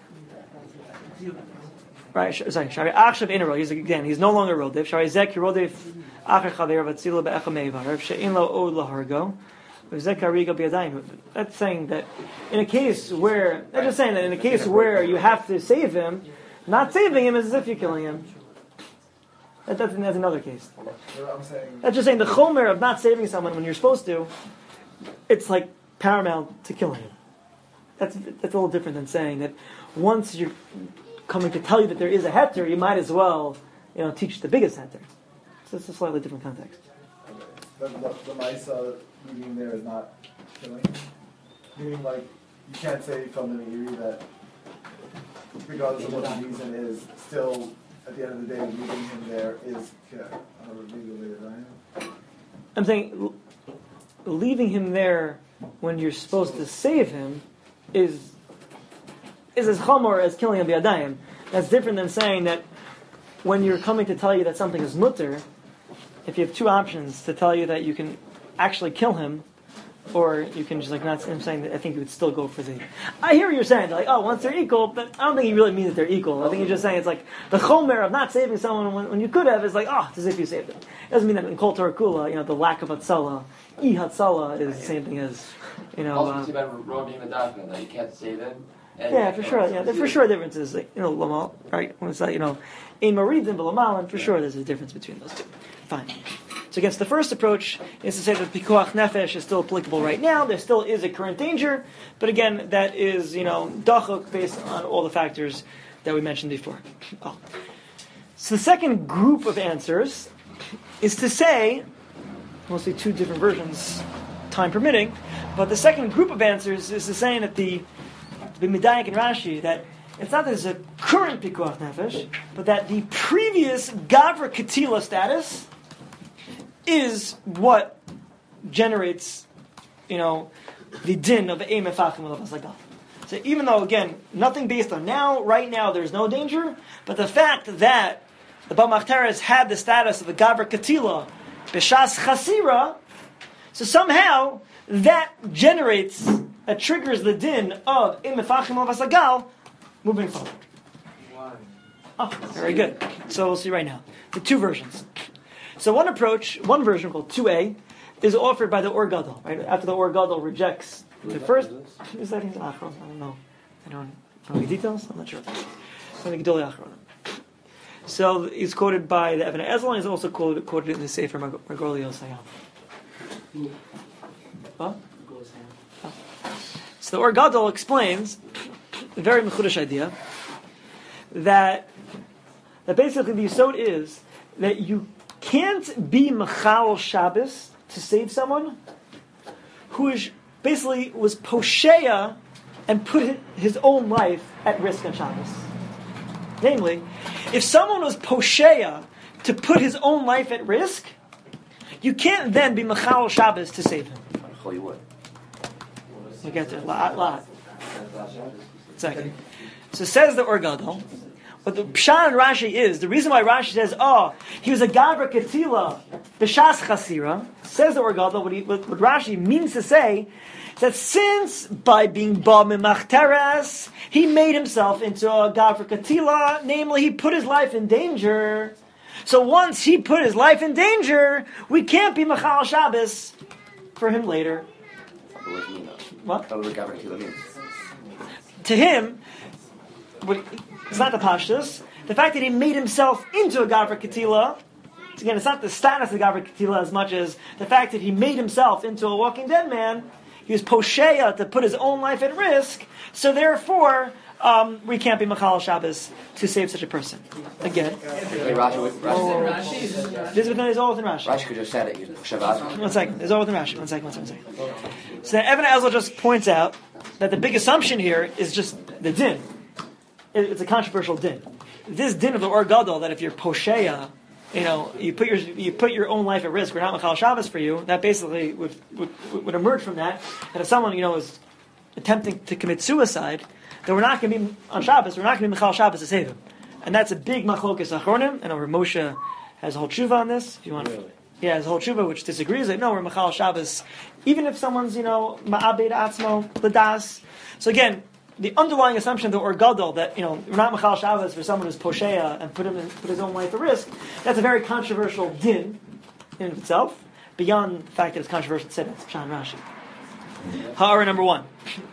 Right, sorry, Shari Akshav Eina Rodev. He's again, he's no longer Rodev. Shari Zek Rodev Acher Chaver Vatzila Be'echa Meivar. She'in Lo Od Lahargo. That's saying that in a case where, that's just saying that in a case where you have to save him, not saving him is as if you're killing him. That, that's, that's another case. That's just saying the chomer of not saving someone when you're supposed to, it's like paramount to killing him. That's, that's a little different than saying that once you're coming to tell you that there is a heter, you might as well, you know, teach the biggest heter. So it's a slightly different context. The, the, the Maisa leaving there is not killing. Meaning, like, you can't say from the Meiri that, regardless of what the reason is, still, at the end of the day, leaving him there is kill. I'm saying, leaving him there when you're supposed to save him is is as chamor as killing him b'yadayim. That's different than saying that when you're coming to tell you that something is mutter, if you have two options to tell you that you can actually kill him, or you can just like not. I'm saying that I think you would still go for the. I hear what you're saying, like, oh, once they're equal, but I don't think you really mean that they're equal. I think you're just saying it's like the chomer of not saving someone when, when you could have is like, oh, it's as if you saved them. It doesn't mean that in Kol Torah Kula, you know, the lack of hatzala, i hatzala is the same thing as, you know. Also, Uh, it's about Rodim and Dafna, that you can't save them. And yeah, for sure. Yeah, there for sure differences. Like, you know, lamal, right? When it's like, you know, in maridim but lamal, and for sure there's a difference between those two. Fine. So against the first approach is to say that pikuach nefesh is still applicable right now. There still is a current danger, but again, that is, you know, dachok based on all the factors that we mentioned before. Oh. So the second group of answers is to say, mostly two different versions, time permitting, but the second group of answers is to saying that the the Midayak and Rashi, that it's not that there's a current pikuach nefesh, but that the previous gavra ketila status is what generates, you know, the din of eim efachim l'vasagal. So even though, again, nothing based on now, right now, there's no danger, but the fact that the Baal Machteres had the status of the gavra ketila b'shas chasira, so somehow that generates, that triggers the din of eim efachim l'vasagal moving forward. Oh, very good. So we'll see right now. The two versions. So one approach, one version called two A, is offered by the Or Gadol. Right after the Or Gadol rejects the first. Is that his Achron? I don't know. I don't know the details. I'm not sure. So he's quoted by the Even HaEzel, and he's also quoted, quoted in the Sefer Margoli Osayam. What? Oh. So the Or Gadol explains a very mechudesh idea that that basically the yesod is that you can't be mechal Shabbos to save someone who is basically was posheya and put his own life at risk on Shabbos. Namely, if someone was posheya to put his own life at risk, you can't then be mechal Shabbos to save him. You would. We'll get to it. Lot, lot. Second. So says the Or Gadol, what the Pshat and Rashi is, the reason why Rashi says, oh, he was a Gavra Ketila, B'shas Chasira, says the Or Gadol, what, he, what, what Rashi means to say, is that since by being Ba Memachteres, he made himself into a Gavra Ketila, namely he put his life in danger. So once he put his life in danger, we can't be Machal Shabbos for him later. What? To him, it's not the pashtus. The fact that he made himself into a Gavra Ketila, again, it's not the status of Gavra Ketila as much as the fact that he made himself into a walking dead man. He was posheya to put his own life at risk, so therefore, um, we can't be Machal Shabbos to save such a person. Again. Wait, Rashi, Rashi. This is all within Rashi. Rashi could just said it. Shabbat. One second. It's all within Rashi. One second, one second, one second. So then Even HaEzel just points out that the big assumption here is just the din. It's a controversial din. This din of the Or Gadol, that if you're posheya, you know, you put your you put your own life at risk, we're not Machal Shabbos for you, that basically would, would, would emerge from that, that if someone, you know, is attempting to commit suicide, then we're not going to be on Shabbos, we're not going to be Machal Shabbos to save him. And that's a big machlokas achronim, and over Moshe has a whole tshuva on this, if you want. Really? Yeah, has a whole tshuva which disagrees, that no, we're Machal Shabbos, even if someone's, you know, ma'abed atzmo, ladas. So again, the underlying assumption of the Or Gadol, that, you know, we're not Machal Shabbos for someone who's posheya and put him in, put his own life at risk, that's a very controversial din in of itself, beyond the fact that it's controversial to say that's Pshat and Rashi. Ha'ara number one.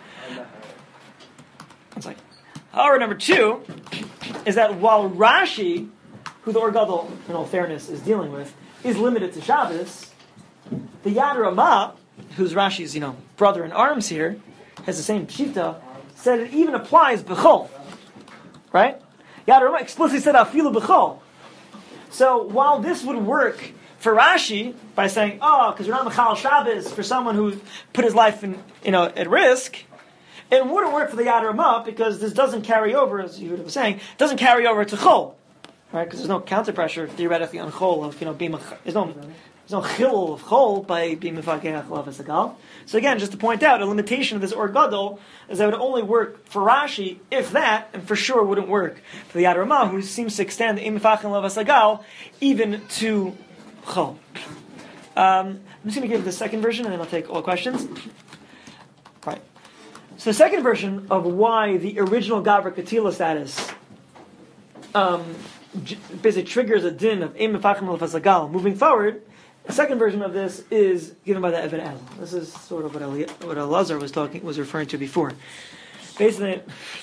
One second. Ha'ara number two is that while Rashi, who the Or Gadol, in all fairness, is dealing with, is limited to Shabbos, the Yad Ramah, who's Rashi's, you know, brother in arms here, has the same pshita, said it even applies b'chol, right? Yad Ramah explicitly said afilu b'chol. So while this would work for Rashi by saying, oh, because you're not Machal Shabbos for someone who put his life in, you know, at risk, it wouldn't work for the Yad Ramah because this doesn't carry over, as you were saying, doesn't carry over to chol, right? Because there's no counter pressure theoretically on chol of, you know, being there's no there's no chil of chol by being mifageh lav esagal. So again, just to point out, a limitation of this Or Gadol is that it would only work for Rashi, if that, and for sure wouldn't work for the Yad Ramah, who seems to extend eim efachim lav esagal even to chol. Um, I'm just going to give the second version, and then I'll take all questions. Right. So the second version of why the original Gavra Ketila status um, j- basically triggers a din of eim efachim lav esagal moving forward. The second version of this is given by the Even HaEzel. This is sort of what Eli- what Elazar was talking was referring to before. Basically,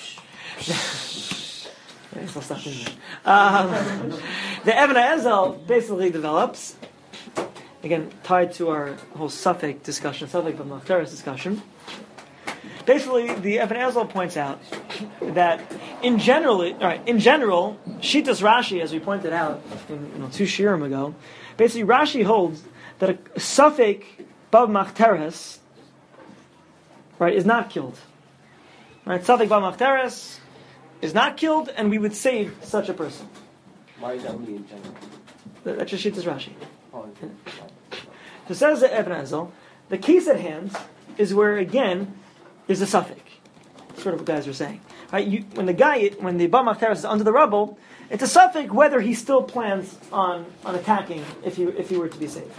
I'll stop in there. Um, the Even HaEzel basically develops again, tied to our whole Suffolk discussion, Suffolk B'Machteres discussion. Basically, the Ibn Ezra points out that in general, all right, in general, Shitas Rashi, as we pointed out in, you know, two shiurim ago, basically Rashi holds that a Suffolk B'Machteres, right, is not killed. Right, Suffolk B'Machteres is not killed, and we would save such a person. Why is that only in general? That's just Shitas Rashi. Oh, okay. So says the Ibn Ezra, the case at hand is where again is a suffix. Sort of what guys are saying. Right? You, when the guy, when the B'Machteres is under the rubble, it's a suffix whether he still plans on, on attacking if he if he were to be saved.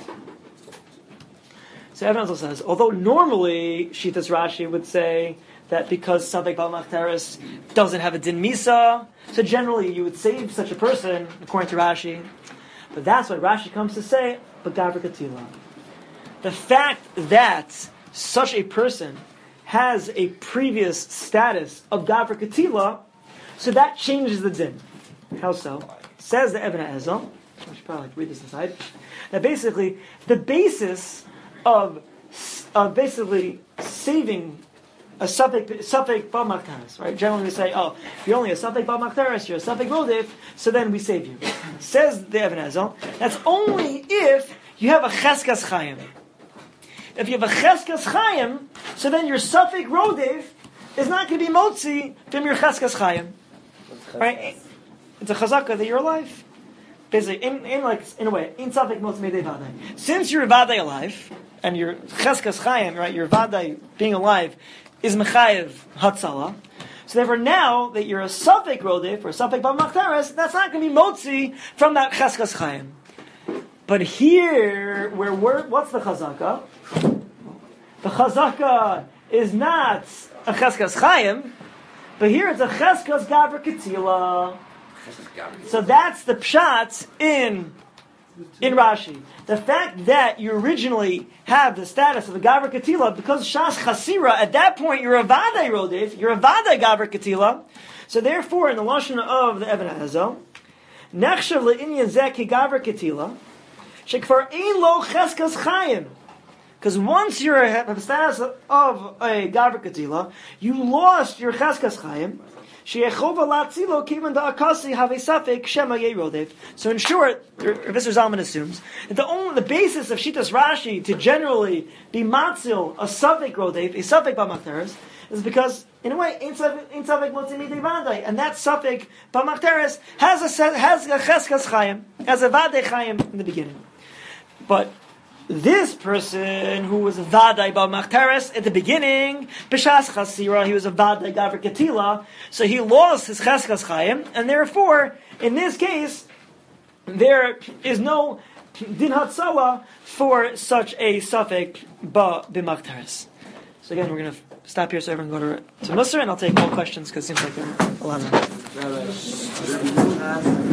So Ibn Ezra says, although normally Shitas Rashi would say that because suffix B'Machteres doesn't have a din misa, so generally you would save such a person according to Rashi. But that's what Rashi comes to say, but Gavra Katila. The fact that such a person has a previous status of Gavra Katila, so that changes the din. How so? Says the Ibn Ezra, I should probably like read this aside, that basically the basis of, of basically saving a suffix suffix B'Machteres, right? Generally we say, oh, if you're only a suffix B'Machteres, you're a suffix Rodef, so then we save you. Says the Ibn Ezra, that's only if you have a Cheskas Chaim. If you have a Cheskas Chaim, so then your suffix Rodef is not going to be Motzi from your Cheskas Chaim. Right? It's a Chazaka that you're alive. Basically, in, in like in a way, in suffix Motzi Medei Vadai. Since you're Vadai alive, and your Cheskas Chaim, right, your Vadai being alive, is Mechayev Hatzala. So therefore now that you're a Safek Rodef or a Safek B'Machteres, that's not going to be Motzi from that Cheskas Chaim. But here, where we're, what's the Chazaka? The Chazaka is not a Cheskas Chaim, but here it's a Cheskas Gavra Ketila. So that's the Pshat in in Rashi. The fact that you originally have the status of a Gavra Ketila, because Shas Chasira, at that point you're a Vadai Rodef, you're a Vadai Gavra Ketila. So therefore, in the Lashon of the Ibn Ezra, Nechshav le'inyan zeh ki Gavra Ketila, shekvar ein lo Cheskas Chaim. Because once you have the status of a Gavra Ketila, you lost your Cheskas Chaim. So in short, Rav Zalman assumes that the only the basis of Shitas Rashi to generally be matzil a suffix rodef, a suffix B'Machteres, is because in a way in suffix motzi midei vadai, and that suffix B'Machteres has a has a cheskas chayim, has a vadei chayim in the beginning, but this person who was a Vadai B'Machteres at the beginning, B'Shas Chasira, he was a Vadai Gavra Ketila, so he lost his Cheskas Chaim, and therefore, in this case, there is no Din Hatzala for such a suffix B'Machteres. So again, we're going to stop here so everyone go to, to Musar, and I'll take all questions because it seems like there are a lot of them.